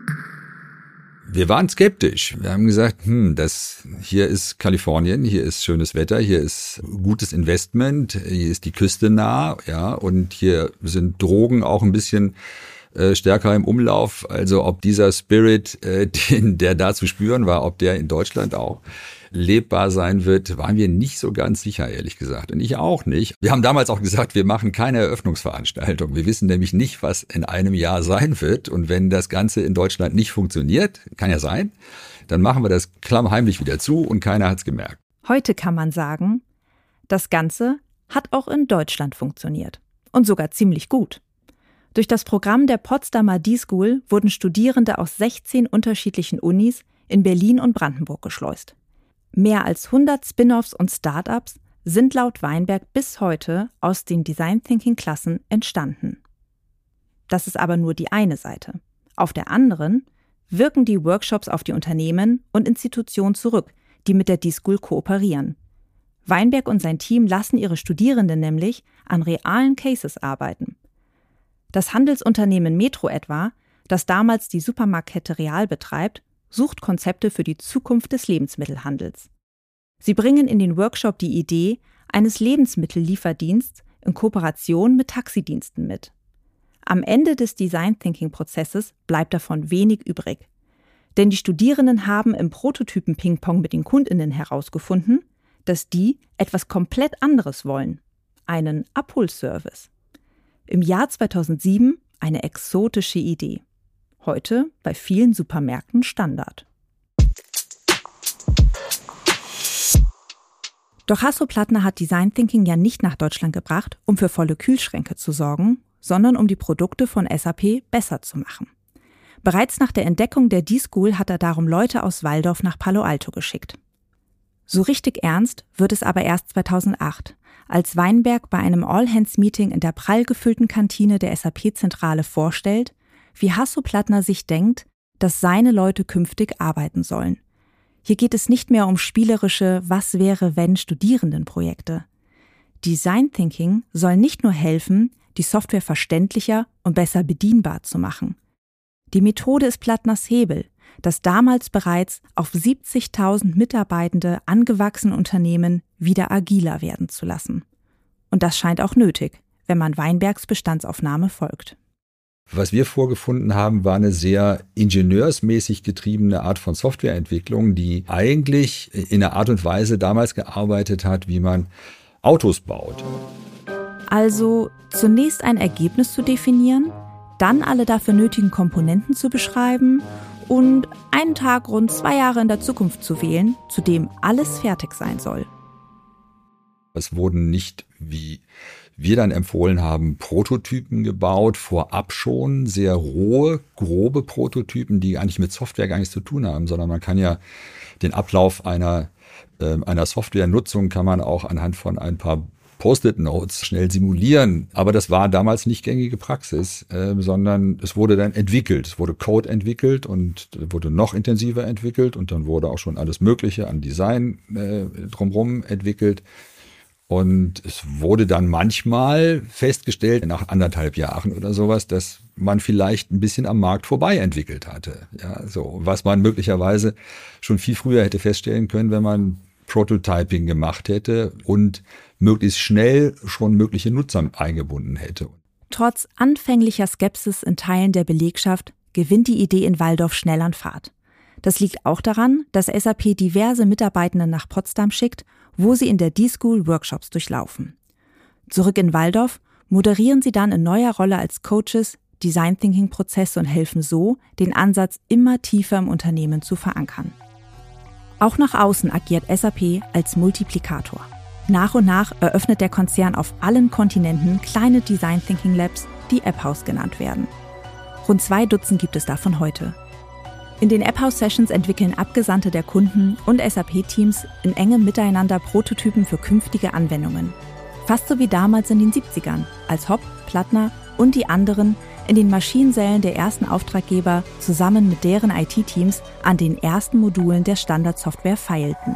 Wir waren skeptisch. Wir haben gesagt, hier ist Kalifornien, hier ist schönes Wetter, hier ist gutes Investment, hier ist die Küste nah, ja, und hier sind Drogen auch ein bisschen stärker im Umlauf. Also ob dieser Spirit, der da zu spüren war, ob der in Deutschland auch lebbar sein wird, waren wir nicht so ganz sicher, ehrlich gesagt. Und ich auch nicht. Wir haben damals auch gesagt, wir machen keine Eröffnungsveranstaltung. Wir wissen nämlich nicht, was in einem Jahr sein wird. Und wenn das Ganze in Deutschland nicht funktioniert, kann ja sein, dann machen wir das klammheimlich wieder zu und keiner hat's gemerkt. Heute kann man sagen, das Ganze hat auch in Deutschland funktioniert. Und sogar ziemlich gut. Durch das Programm der Potsdamer D-School wurden Studierende aus 16 unterschiedlichen Unis in Berlin und Brandenburg geschleust. Mehr als 100 Spin-offs und Start-ups sind laut Weinberg bis heute aus den Design Thinking-Klassen entstanden. Das ist aber nur die eine Seite. Auf der anderen wirken die Workshops auf die Unternehmen und Institutionen zurück, die mit der D-School kooperieren. Weinberg und sein Team lassen ihre Studierenden nämlich an realen Cases arbeiten. Das Handelsunternehmen Metro etwa, das damals die Supermarktkette Real betreibt, sucht Konzepte für die Zukunft des Lebensmittelhandels. Sie bringen in den Workshop die Idee eines Lebensmittellieferdiensts in Kooperation mit Taxidiensten mit. Am Ende des Design-Thinking-Prozesses bleibt davon wenig übrig. Denn die Studierenden haben im Prototypen-Ping-Pong mit den KundInnen herausgefunden, dass die etwas komplett anderes wollen. Einen Abholservice. Im Jahr 2007 eine exotische Idee. Heute bei vielen Supermärkten Standard. Doch Hasso-Plattner hat Design Thinking ja nicht nach Deutschland gebracht, um für volle Kühlschränke zu sorgen, sondern um die Produkte von SAP besser zu machen. Bereits nach der Entdeckung der D-School hat er darum Leute aus Walldorf nach Palo Alto geschickt. So richtig ernst wird es aber erst 2008, als Weinberg bei einem All-Hands-Meeting in der prall gefüllten Kantine der SAP-Zentrale vorstellt, wie Hasso-Plattner sich denkt, dass seine Leute künftig arbeiten sollen. Hier geht es nicht mehr um spielerische Was-wäre-wenn-Studierendenprojekte. Design Thinking soll nicht nur helfen, die Software verständlicher und besser bedienbar zu machen. Die Methode ist Plattners Hebel, das damals bereits auf 70.000 Mitarbeitende angewachsene Unternehmen wieder agiler werden zu lassen. Und das scheint auch nötig, wenn man Weinbergs Bestandsaufnahme folgt. Was wir vorgefunden haben, war eine sehr ingenieursmäßig getriebene Art von Softwareentwicklung, die eigentlich in einer Art und Weise damals gearbeitet hat, wie man Autos baut. Also zunächst ein Ergebnis zu definieren, dann alle dafür nötigen Komponenten zu beschreiben und einen Tag rund 2 Jahre in der Zukunft zu wählen, zu dem alles fertig sein soll. Es wurden nicht, wie wir dann empfohlen haben, Prototypen gebaut, vorab schon sehr rohe, grobe Prototypen, die eigentlich mit Software gar nichts zu tun haben, sondern man kann ja den Ablauf einer Softwarenutzung kann man auch anhand von ein paar Post-it-Notes schnell simulieren. Aber das war damals nicht gängige Praxis, sondern es wurde dann entwickelt. Es wurde Code entwickelt und wurde noch intensiver entwickelt und dann wurde auch schon alles Mögliche an Design drumherum entwickelt. Und es wurde dann manchmal festgestellt, nach 1,5 Jahren oder sowas, dass man vielleicht ein bisschen am Markt vorbei entwickelt hatte. Ja, so, was man möglicherweise schon viel früher hätte feststellen können, wenn man Prototyping gemacht hätte und möglichst schnell schon mögliche Nutzer eingebunden hätte. Trotz anfänglicher Skepsis in Teilen der Belegschaft gewinnt die Idee in Walldorf schnell an Fahrt. Das liegt auch daran, dass SAP diverse Mitarbeitende nach Potsdam schickt, wo sie in der D-School Workshops durchlaufen. Zurück in Walldorf moderieren sie dann in neuer Rolle als Coaches Design-Thinking-Prozesse und helfen so, den Ansatz immer tiefer im Unternehmen zu verankern. Auch nach außen agiert SAP als Multiplikator. Nach und nach eröffnet der Konzern auf allen Kontinenten kleine Design-Thinking-Labs, die App-House genannt werden. Rund 2 Dutzend gibt es davon heute. In den App-House-Sessions entwickeln Abgesandte der Kunden und SAP-Teams in engem Miteinander Prototypen für künftige Anwendungen. Fast so wie damals in den 70ern, als Hopp, Plattner und die anderen in den Maschinensälen der ersten Auftraggeber zusammen mit deren IT-Teams an den ersten Modulen der Standardsoftware feilten.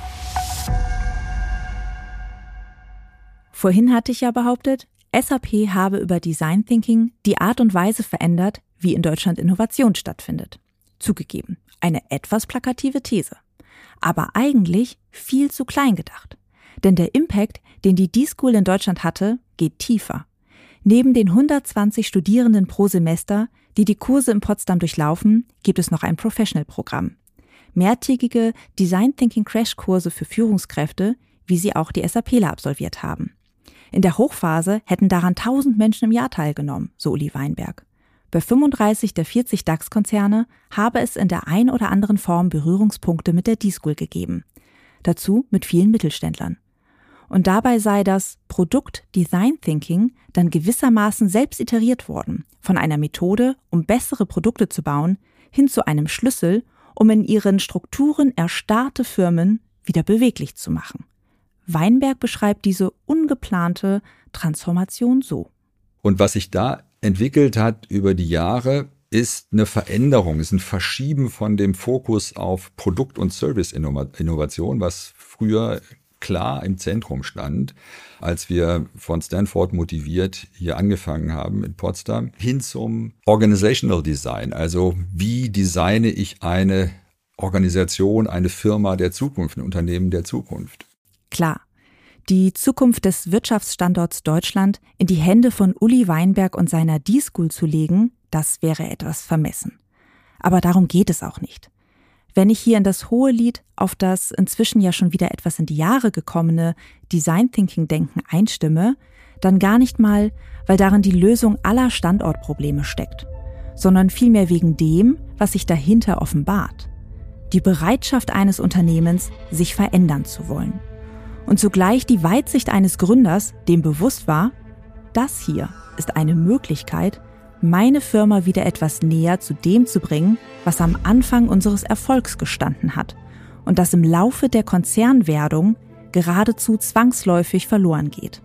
Vorhin hatte ich ja behauptet, SAP habe über Design Thinking die Art und Weise verändert, wie in Deutschland Innovation stattfindet. Zugegeben, eine etwas plakative These. Aber eigentlich viel zu klein gedacht. Denn der Impact, den die D-School in Deutschland hatte, geht tiefer. Neben den 120 Studierenden pro Semester, die die Kurse in Potsdam durchlaufen, gibt es noch ein Professional-Programm. Mehrtägige Design Thinking Crashkurse für Führungskräfte, wie sie auch die SAPler absolviert haben. In der Hochphase hätten daran 1000 Menschen im Jahr teilgenommen, so Uli Weinberg. Bei 35 der 40 DAX-Konzerne habe es in der ein oder anderen Form Berührungspunkte mit der D-School gegeben. Dazu mit vielen Mittelständlern. Und dabei sei das Produkt Design Thinking dann gewissermaßen selbst iteriert worden, von einer Methode, um bessere Produkte zu bauen, hin zu einem Schlüssel, um in ihren Strukturen erstarrte Firmen wieder beweglich zu machen. Weinberg beschreibt diese ungeplante Transformation so. Und was sich da entwickelt hat über die Jahre, ist eine Veränderung, ist ein Verschieben von dem Fokus auf Produkt- und Service-Innovation, was früher klar im Zentrum stand, als wir von Stanford motiviert hier angefangen haben in Potsdam, hin zum Organizational Design. Also wie designe ich eine Organisation, eine Firma der Zukunft, ein Unternehmen der Zukunft? Klar, die Zukunft des Wirtschaftsstandorts Deutschland in die Hände von Uli Weinberg und seiner D-School zu legen, das wäre etwas vermessen. Aber darum geht es auch nicht. Wenn ich hier in das Hohelied auf das inzwischen ja schon wieder etwas in die Jahre gekommene Design Thinking Denken einstimme, dann gar nicht mal, weil darin die Lösung aller Standortprobleme steckt, sondern vielmehr wegen dem, was sich dahinter offenbart. Die Bereitschaft eines Unternehmens, sich verändern zu wollen. Und zugleich die Weitsicht eines Gründers, dem bewusst war, das hier ist eine Möglichkeit, meine Firma wieder etwas näher zu dem zu bringen, was am Anfang unseres Erfolgs gestanden hat und das im Laufe der Konzernwerdung geradezu zwangsläufig verloren geht.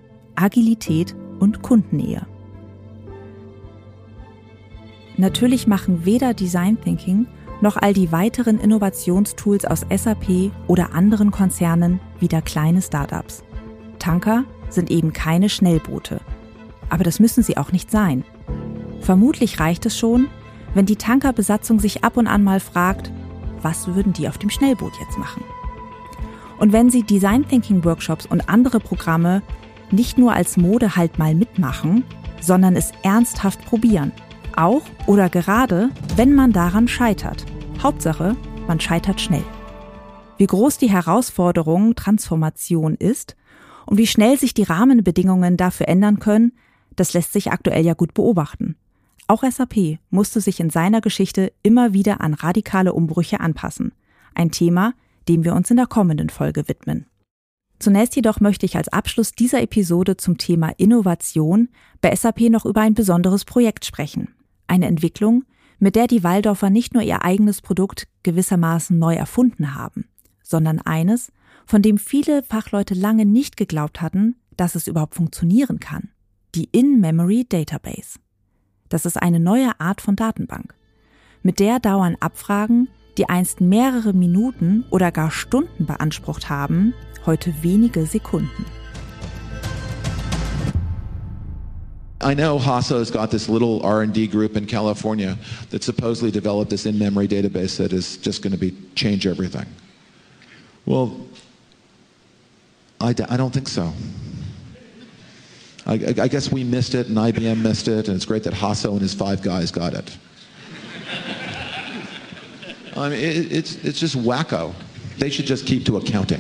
Agilität und Kundennähe. Natürlich machen weder Design Thinking noch all die weiteren Innovationstools aus SAP oder anderen Konzernen wieder kleine Startups. Tanker sind eben keine Schnellboote. Aber das müssen sie auch nicht sein. Vermutlich reicht es schon, wenn die Tankerbesatzung sich ab und an mal fragt, was würden die auf dem Schnellboot jetzt machen? Und wenn sie Design Thinking Workshops und andere Programme nicht nur als Mode halt mal mitmachen, sondern es ernsthaft probieren. Auch oder gerade, wenn man daran scheitert. Hauptsache, man scheitert schnell. Wie groß die Herausforderung Transformation ist und wie schnell sich die Rahmenbedingungen dafür ändern können, das lässt sich aktuell ja gut beobachten. Auch SAP musste sich in seiner Geschichte immer wieder an radikale Umbrüche anpassen. Ein Thema, dem wir uns in der kommenden Folge widmen. Zunächst jedoch möchte ich als Abschluss dieser Episode zum Thema Innovation bei SAP noch über ein besonderes Projekt sprechen. Eine Entwicklung, mit der die Walldorfer nicht nur ihr eigenes Produkt gewissermaßen neu erfunden haben, sondern eines, von dem viele Fachleute lange nicht geglaubt hatten, dass es überhaupt funktionieren kann. Die In-Memory Database. Das ist eine neue Art von Datenbank. Mit der dauern Abfragen, die einst mehrere Minuten oder gar Stunden beansprucht haben, heute wenige Sekunden. I know Hasso's got this little R&D group in California that supposedly developed this in-memory database that is just going to change everything. Well, I don't think so. I guess we missed it and IBM missed it, and it's great that Hasso and his 5 guys got it. I mean, it's just wacko. They should just keep to accounting.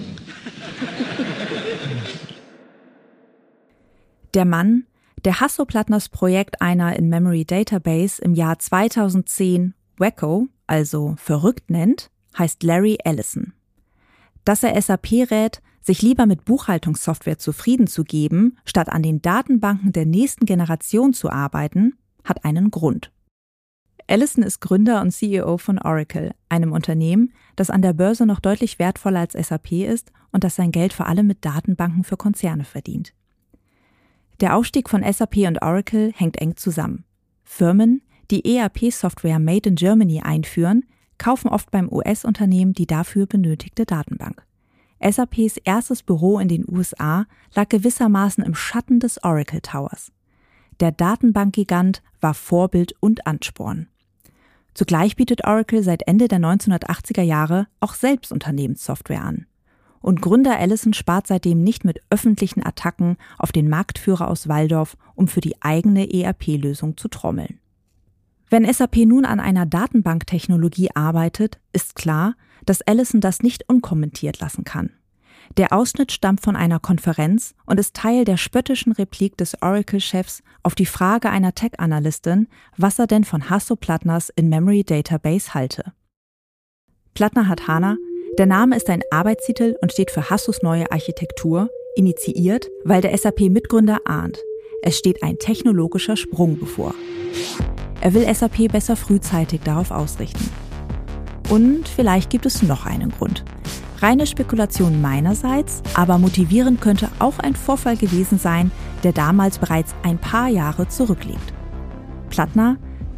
Der Mann, der Hasso-Plattners Projekt einer In-Memory-Database im Jahr 2010 wacko, also verrückt nennt, heißt Larry Ellison. Dass er SAP rät, sich lieber mit Buchhaltungssoftware zufrieden zu geben, statt an den Datenbanken der nächsten Generation zu arbeiten, hat einen Grund. Ellison ist Gründer und CEO von Oracle, einem Unternehmen, das an der Börse noch deutlich wertvoller als SAP ist und das sein Geld vor allem mit Datenbanken für Konzerne verdient. Der Aufstieg von SAP und Oracle hängt eng zusammen. Firmen, die ERP-Software Made in Germany einführen, kaufen oft beim US-Unternehmen die dafür benötigte Datenbank. SAPs erstes Büro in den USA lag gewissermaßen im Schatten des Oracle Towers. Der Datenbankgigant war Vorbild und Ansporn. Zugleich bietet Oracle seit Ende der 1980er Jahre auch selbst Unternehmenssoftware an. Und Gründer Ellison spart seitdem nicht mit öffentlichen Attacken auf den Marktführer aus Walldorf, um für die eigene ERP-Lösung zu trommeln. Wenn SAP nun an einer Datenbanktechnologie arbeitet, ist klar, dass Ellison das nicht unkommentiert lassen kann. Der Ausschnitt stammt von einer Konferenz und ist Teil der spöttischen Replik des Oracle-Chefs auf die Frage einer Tech-Analystin, was er denn von Hasso-Plattners In-Memory Database halte. Plattner hat HANA, der Name ist ein Arbeitstitel und steht für Hassos neue Architektur, initiiert, weil der SAP-Mitgründer ahnt, es steht ein technologischer Sprung bevor. Er will SAP besser frühzeitig darauf ausrichten. Und vielleicht gibt es noch einen Grund. Reine Spekulation meinerseits, aber motivierend könnte auch ein Vorfall gewesen sein, der damals bereits ein paar Jahre zurückliegt. Plattner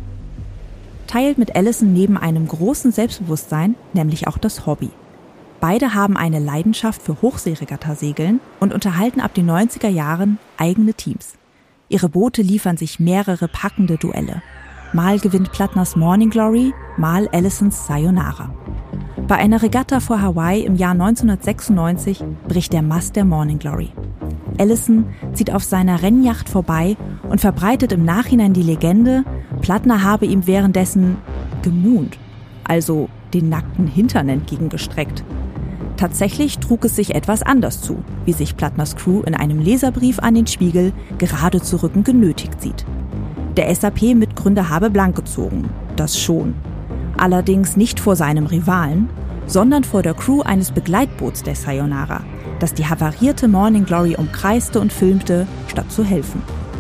teilt mit Ellison neben einem großen Selbstbewusstsein nämlich auch das Hobby. Beide haben eine Leidenschaft für Hochseeregatta-Segeln und unterhalten ab den 90er Jahren eigene Teams. Ihre Boote liefern sich mehrere packende Duelle. Mal gewinnt Plattners Morning Glory, mal Ellisons Sayonara. Bei einer Regatta vor Hawaii im Jahr 1996 bricht der Mast der Morning Glory. Ellison zieht auf seiner Rennyacht vorbei und verbreitet im Nachhinein die Legende, Plattner habe ihm währenddessen gemoont, also den nackten Hintern entgegengestreckt. Tatsächlich trug es sich etwas anders zu, wie sich Plattners Crew in einem Leserbrief an den Spiegel gerade zu rücken genötigt sieht. Der SAP-Mitgründer habe blank gezogen, das schon. Allerdings nicht vor seinem Rivalen, sondern vor der Crew eines Begleitboots der Sayonara, das die havarierte Morning Glory umkreiste und filmte, statt zu helfen.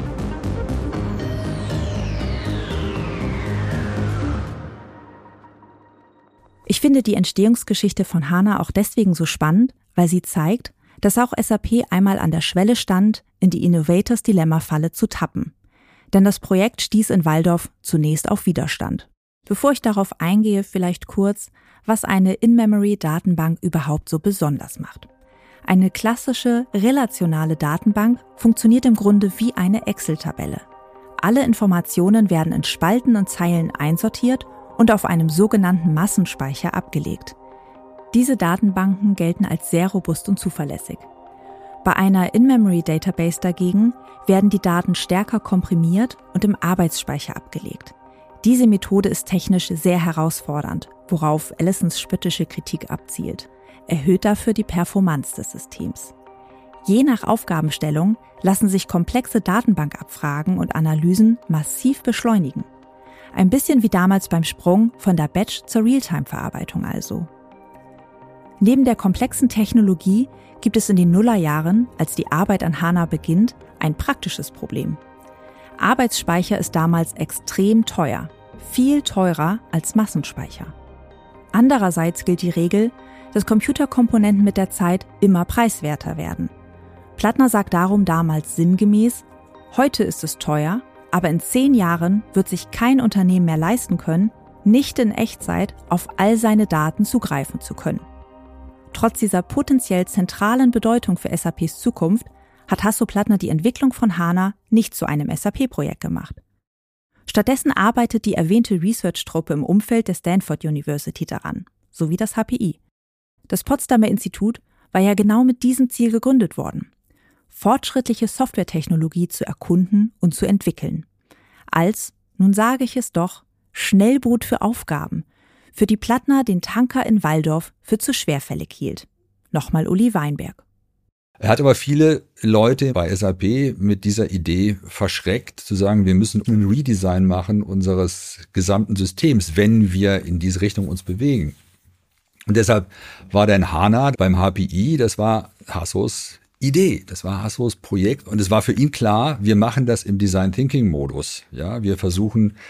Ich finde die Entstehungsgeschichte von HANA auch deswegen so spannend, weil sie zeigt, dass auch SAP einmal an der Schwelle stand, in die Innovators Dilemma-Falle zu tappen. Denn das Projekt stieß in Walldorf zunächst auf Widerstand. Bevor ich darauf eingehe, vielleicht kurz, was eine In-Memory-Datenbank überhaupt so besonders macht. Eine klassische, relationale Datenbank funktioniert im Grunde wie eine Excel-Tabelle. Alle Informationen werden in Spalten und Zeilen einsortiert und auf einem sogenannten Massenspeicher abgelegt. Diese Datenbanken gelten als sehr robust und zuverlässig. Bei einer In-Memory-Database dagegen werden die Daten stärker komprimiert und im Arbeitsspeicher abgelegt. Diese Methode ist technisch sehr herausfordernd, worauf Ellisons spöttische Kritik abzielt, erhöht dafür die Performance des Systems. Je nach Aufgabenstellung lassen sich komplexe Datenbankabfragen und Analysen massiv beschleunigen. Ein bisschen wie damals beim Sprung von der Batch zur Realtime-Verarbeitung also. Neben der komplexen Technologie gibt es in den Nullerjahren, als die Arbeit an HANA beginnt, ein praktisches Problem. Arbeitsspeicher ist damals extrem teuer, viel teurer als Massenspeicher. Andererseits gilt die Regel, dass Computerkomponenten mit der Zeit immer preiswerter werden. Plattner sagt darum damals sinngemäß, heute ist es teuer, aber in 10 Jahren wird sich kein Unternehmen mehr leisten können, nicht in Echtzeit auf all seine Daten zugreifen zu können. Trotz dieser potenziell zentralen Bedeutung für SAPs Zukunft hat Hasso-Plattner die Entwicklung von HANA nicht zu einem SAP-Projekt gemacht. Stattdessen arbeitet die erwähnte Research-Truppe im Umfeld der Stanford University daran, sowie das HPI. Das Potsdamer Institut war ja genau mit diesem Ziel gegründet worden, fortschrittliche Softwaretechnologie zu erkunden und zu entwickeln. Als, nun sage ich es doch, Schnellboot für Aufgaben, für die Plattner den Tanker in Walldorf für zu schwerfällig hielt. Nochmal Uli Weinberg. Er hat aber viele Leute bei SAP mit dieser Idee verschreckt, zu sagen, wir müssen ein Redesign machen unseres gesamten Systems, wenn wir in diese Richtung uns bewegen. Und deshalb war dann HANA beim HPI, das war Hassos Idee, das war Hassos Projekt und es war für ihn klar, wir machen das im Design Thinking Modus. Ja, wir versuchen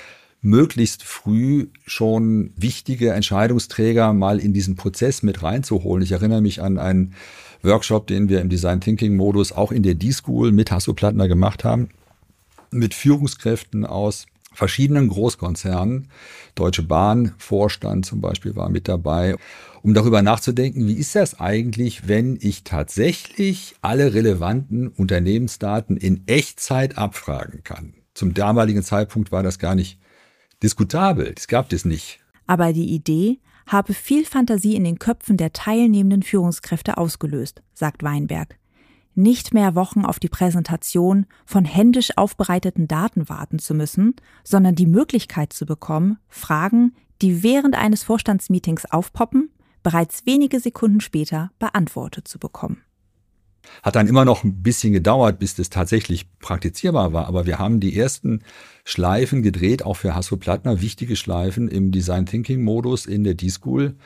möglichst früh schon wichtige Entscheidungsträger mal in diesen Prozess mit reinzuholen. Ich erinnere mich an einen Workshop, den wir im Design Thinking Modus auch in der D-School mit Hasso Plattner gemacht haben, mit Führungskräften aus verschiedenen Großkonzernen. Deutsche Bahn Vorstand zum Beispiel war mit dabei, um darüber nachzudenken, wie ist das eigentlich, wenn ich tatsächlich alle relevanten Unternehmensdaten in Echtzeit abfragen kann. Zum damaligen Zeitpunkt war das gar nicht diskutabel, das gab es nicht. Aber die Idee habe viel Fantasie in den Köpfen der teilnehmenden Führungskräfte ausgelöst, sagt Weinberg. Nicht mehr Wochen auf die Präsentation von händisch aufbereiteten Daten warten zu müssen, sondern die Möglichkeit zu bekommen, Fragen, die während eines Vorstandsmeetings aufpoppen, bereits wenige Sekunden später beantwortet zu bekommen. Hat dann immer noch ein bisschen gedauert, bis das tatsächlich praktizierbar war. Aber wir haben die ersten Schleifen gedreht, auch für Hasso Plattner, wichtige Schleifen im Design Thinking Modus in der D-School.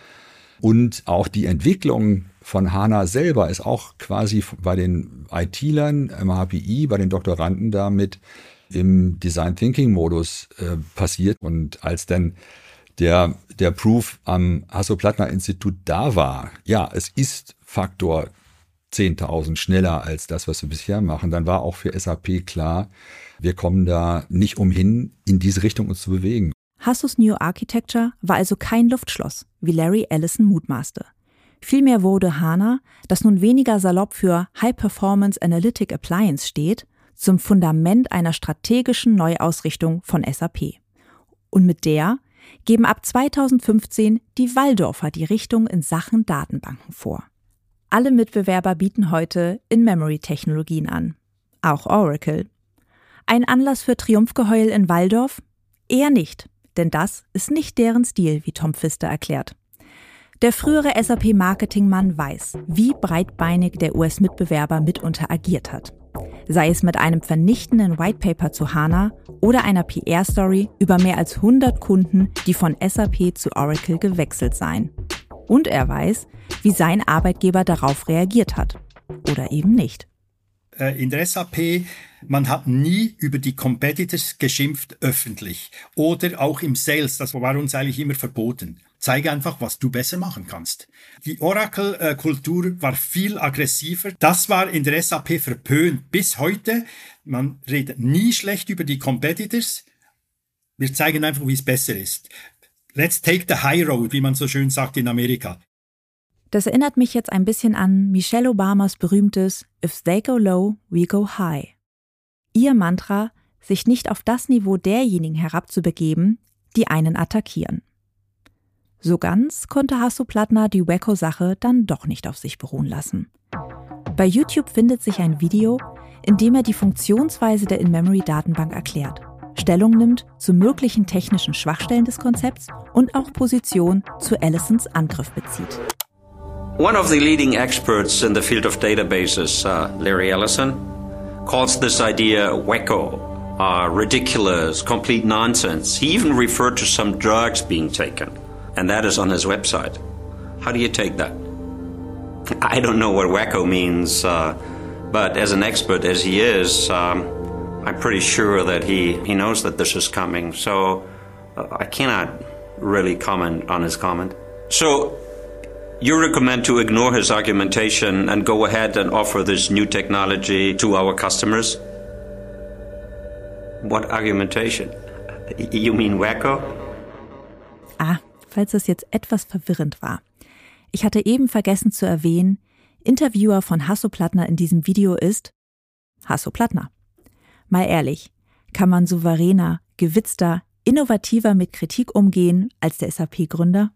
Und auch die Entwicklung von HANA selber ist auch quasi bei den IT-Lern im HPI, bei den Doktoranden damit im Design Thinking Modus passiert. Und als dann der Proof am Hasso Plattner Institut da war, ja, es ist Faktor 10.000 schneller als das, was wir bisher machen, dann war auch für SAP klar, wir kommen da nicht umhin, in diese Richtung uns zu bewegen. Hassos New Architecture war also kein Luftschloss, wie Larry Ellison mutmaßte. Vielmehr wurde HANA, das nun weniger salopp für High Performance Analytic Appliance steht, zum Fundament einer strategischen Neuausrichtung von SAP. Und mit der geben ab 2015 die Walldorfer die Richtung in Sachen Datenbanken vor. Alle Mitbewerber bieten heute In-Memory-Technologien an, auch Oracle. Ein Anlass für Triumphgeheul in Walldorf? Eher nicht, denn das ist nicht deren Stil, wie Tom Pfister erklärt. Der frühere SAP-Marketingmann weiß, wie breitbeinig der US-Mitbewerber mitunter agiert hat. Sei es mit einem vernichtenden Whitepaper zu HANA oder einer PR-Story über mehr als 100 Kunden, die von SAP zu Oracle gewechselt seien. Und er weiß, wie sein Arbeitgeber darauf reagiert hat. Oder eben nicht. In der SAP, man hat nie über die Competitors geschimpft öffentlich. Oder auch im Sales, das war uns eigentlich immer verboten. Zeige einfach, was du besser machen kannst. Die Oracle-Kultur war viel aggressiver. Das war in der SAP verpönt. Bis heute, man redet nie schlecht über die Competitors. Wir zeigen einfach, wie es besser ist. Let's take the high road, wie man so schön sagt in Amerika. Das erinnert mich jetzt ein bisschen an Michelle Obamas berühmtes If they go low, we go high. Ihr Mantra, sich nicht auf das Niveau derjenigen herabzubegeben, die einen attackieren. So ganz konnte Hasso Plattner die Wacko-Sache dann doch nicht auf sich beruhen lassen. Bei YouTube findet sich ein Video, in dem er die Funktionsweise der In-Memory-Datenbank erklärt, Stellung nimmt zu möglichen technischen Schwachstellen des Konzepts und auch Position zu Ellisons Angriff bezieht. One of the leading experts in the field of databases, Larry Ellison, calls this idea wacko, ridiculous, complete nonsense. He even referred to some drugs being taken, and that is on his website. How do you take that? I don't know what wacko means, but as an expert as he is, I'm pretty sure that he knows that this is coming, so I cannot really comment on his comment. So, you recommend to ignore his argumentation and go ahead and offer this new technology to our customers? What argumentation? You mean wacko? Falls das jetzt etwas verwirrend war. Ich hatte eben vergessen zu erwähnen, Interviewer von Hasso Plattner in diesem Video ist Hasso Plattner. Mal ehrlich, kann man souveräner, gewitzter, innovativer mit Kritik umgehen als der SAP-Gründer?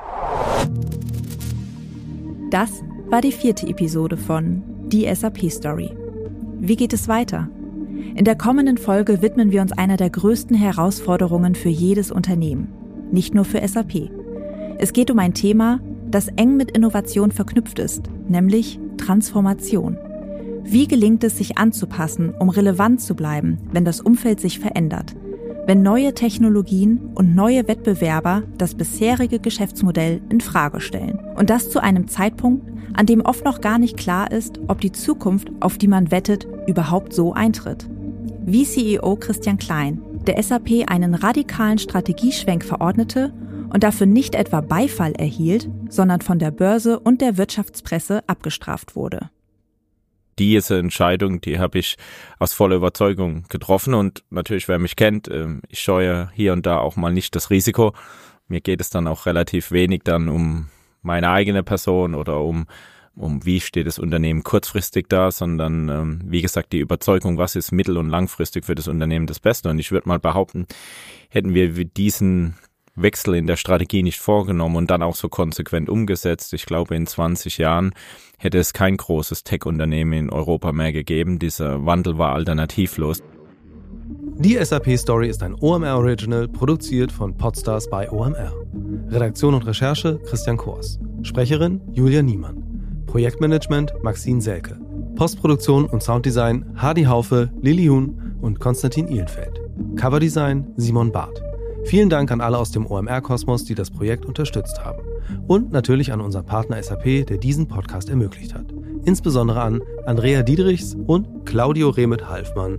Das war die 4. Episode von Die SAP-Story. Wie geht es weiter? In der kommenden Folge widmen wir uns einer der größten Herausforderungen für jedes Unternehmen, nicht nur für SAP. Es geht um ein Thema, das eng mit Innovation verknüpft ist, nämlich Transformation. Wie gelingt es, sich anzupassen, um relevant zu bleiben, wenn das Umfeld sich verändert? Wenn neue Technologien und neue Wettbewerber das bisherige Geschäftsmodell in Frage stellen. Und das zu einem Zeitpunkt, an dem oft noch gar nicht klar ist, ob die Zukunft, auf die man wettet, überhaupt so eintritt. Wie CEO Christian Klein der SAP einen radikalen Strategieschwenk verordnete und dafür nicht etwa Beifall erhielt, sondern von der Börse und der Wirtschaftspresse abgestraft wurde. Diese Entscheidung, die habe ich aus voller Überzeugung getroffen und natürlich, wer mich kennt, ich scheue hier und da auch mal nicht das Risiko. Mir geht es dann auch relativ wenig dann um meine eigene Person oder um wie steht das Unternehmen kurzfristig da, sondern wie gesagt die Überzeugung, was ist mittel- und langfristig für das Unternehmen das Beste. Und ich würde mal behaupten, hätten wir diesen Wechsel in der Strategie nicht vorgenommen und dann auch so konsequent umgesetzt, ich glaube in 20 Jahren hätte es kein großes Tech-Unternehmen in Europa mehr gegeben. Dieser Wandel war alternativlos. Die SAP-Story ist ein OMR-Original, produziert von Podstars bei OMR. Redaktion und Recherche Christian Kors. Sprecherin Julia Niemann. Projektmanagement Maxine Selke. Postproduktion und Sounddesign Hardy Haufe, Lilly Huhn und Konstantin Ihlenfeld. Coverdesign Simon Barth. Vielen Dank an alle aus dem OMR-Kosmos, die das Projekt unterstützt haben. Und natürlich an unseren Partner SAP, der diesen Podcast ermöglicht hat. Insbesondere an Andrea Diedrichs und Claudio Remeth-Halfmann.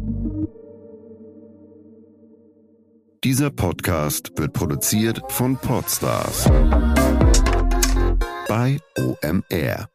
Dieser Podcast wird produziert von Podstars bei OMR.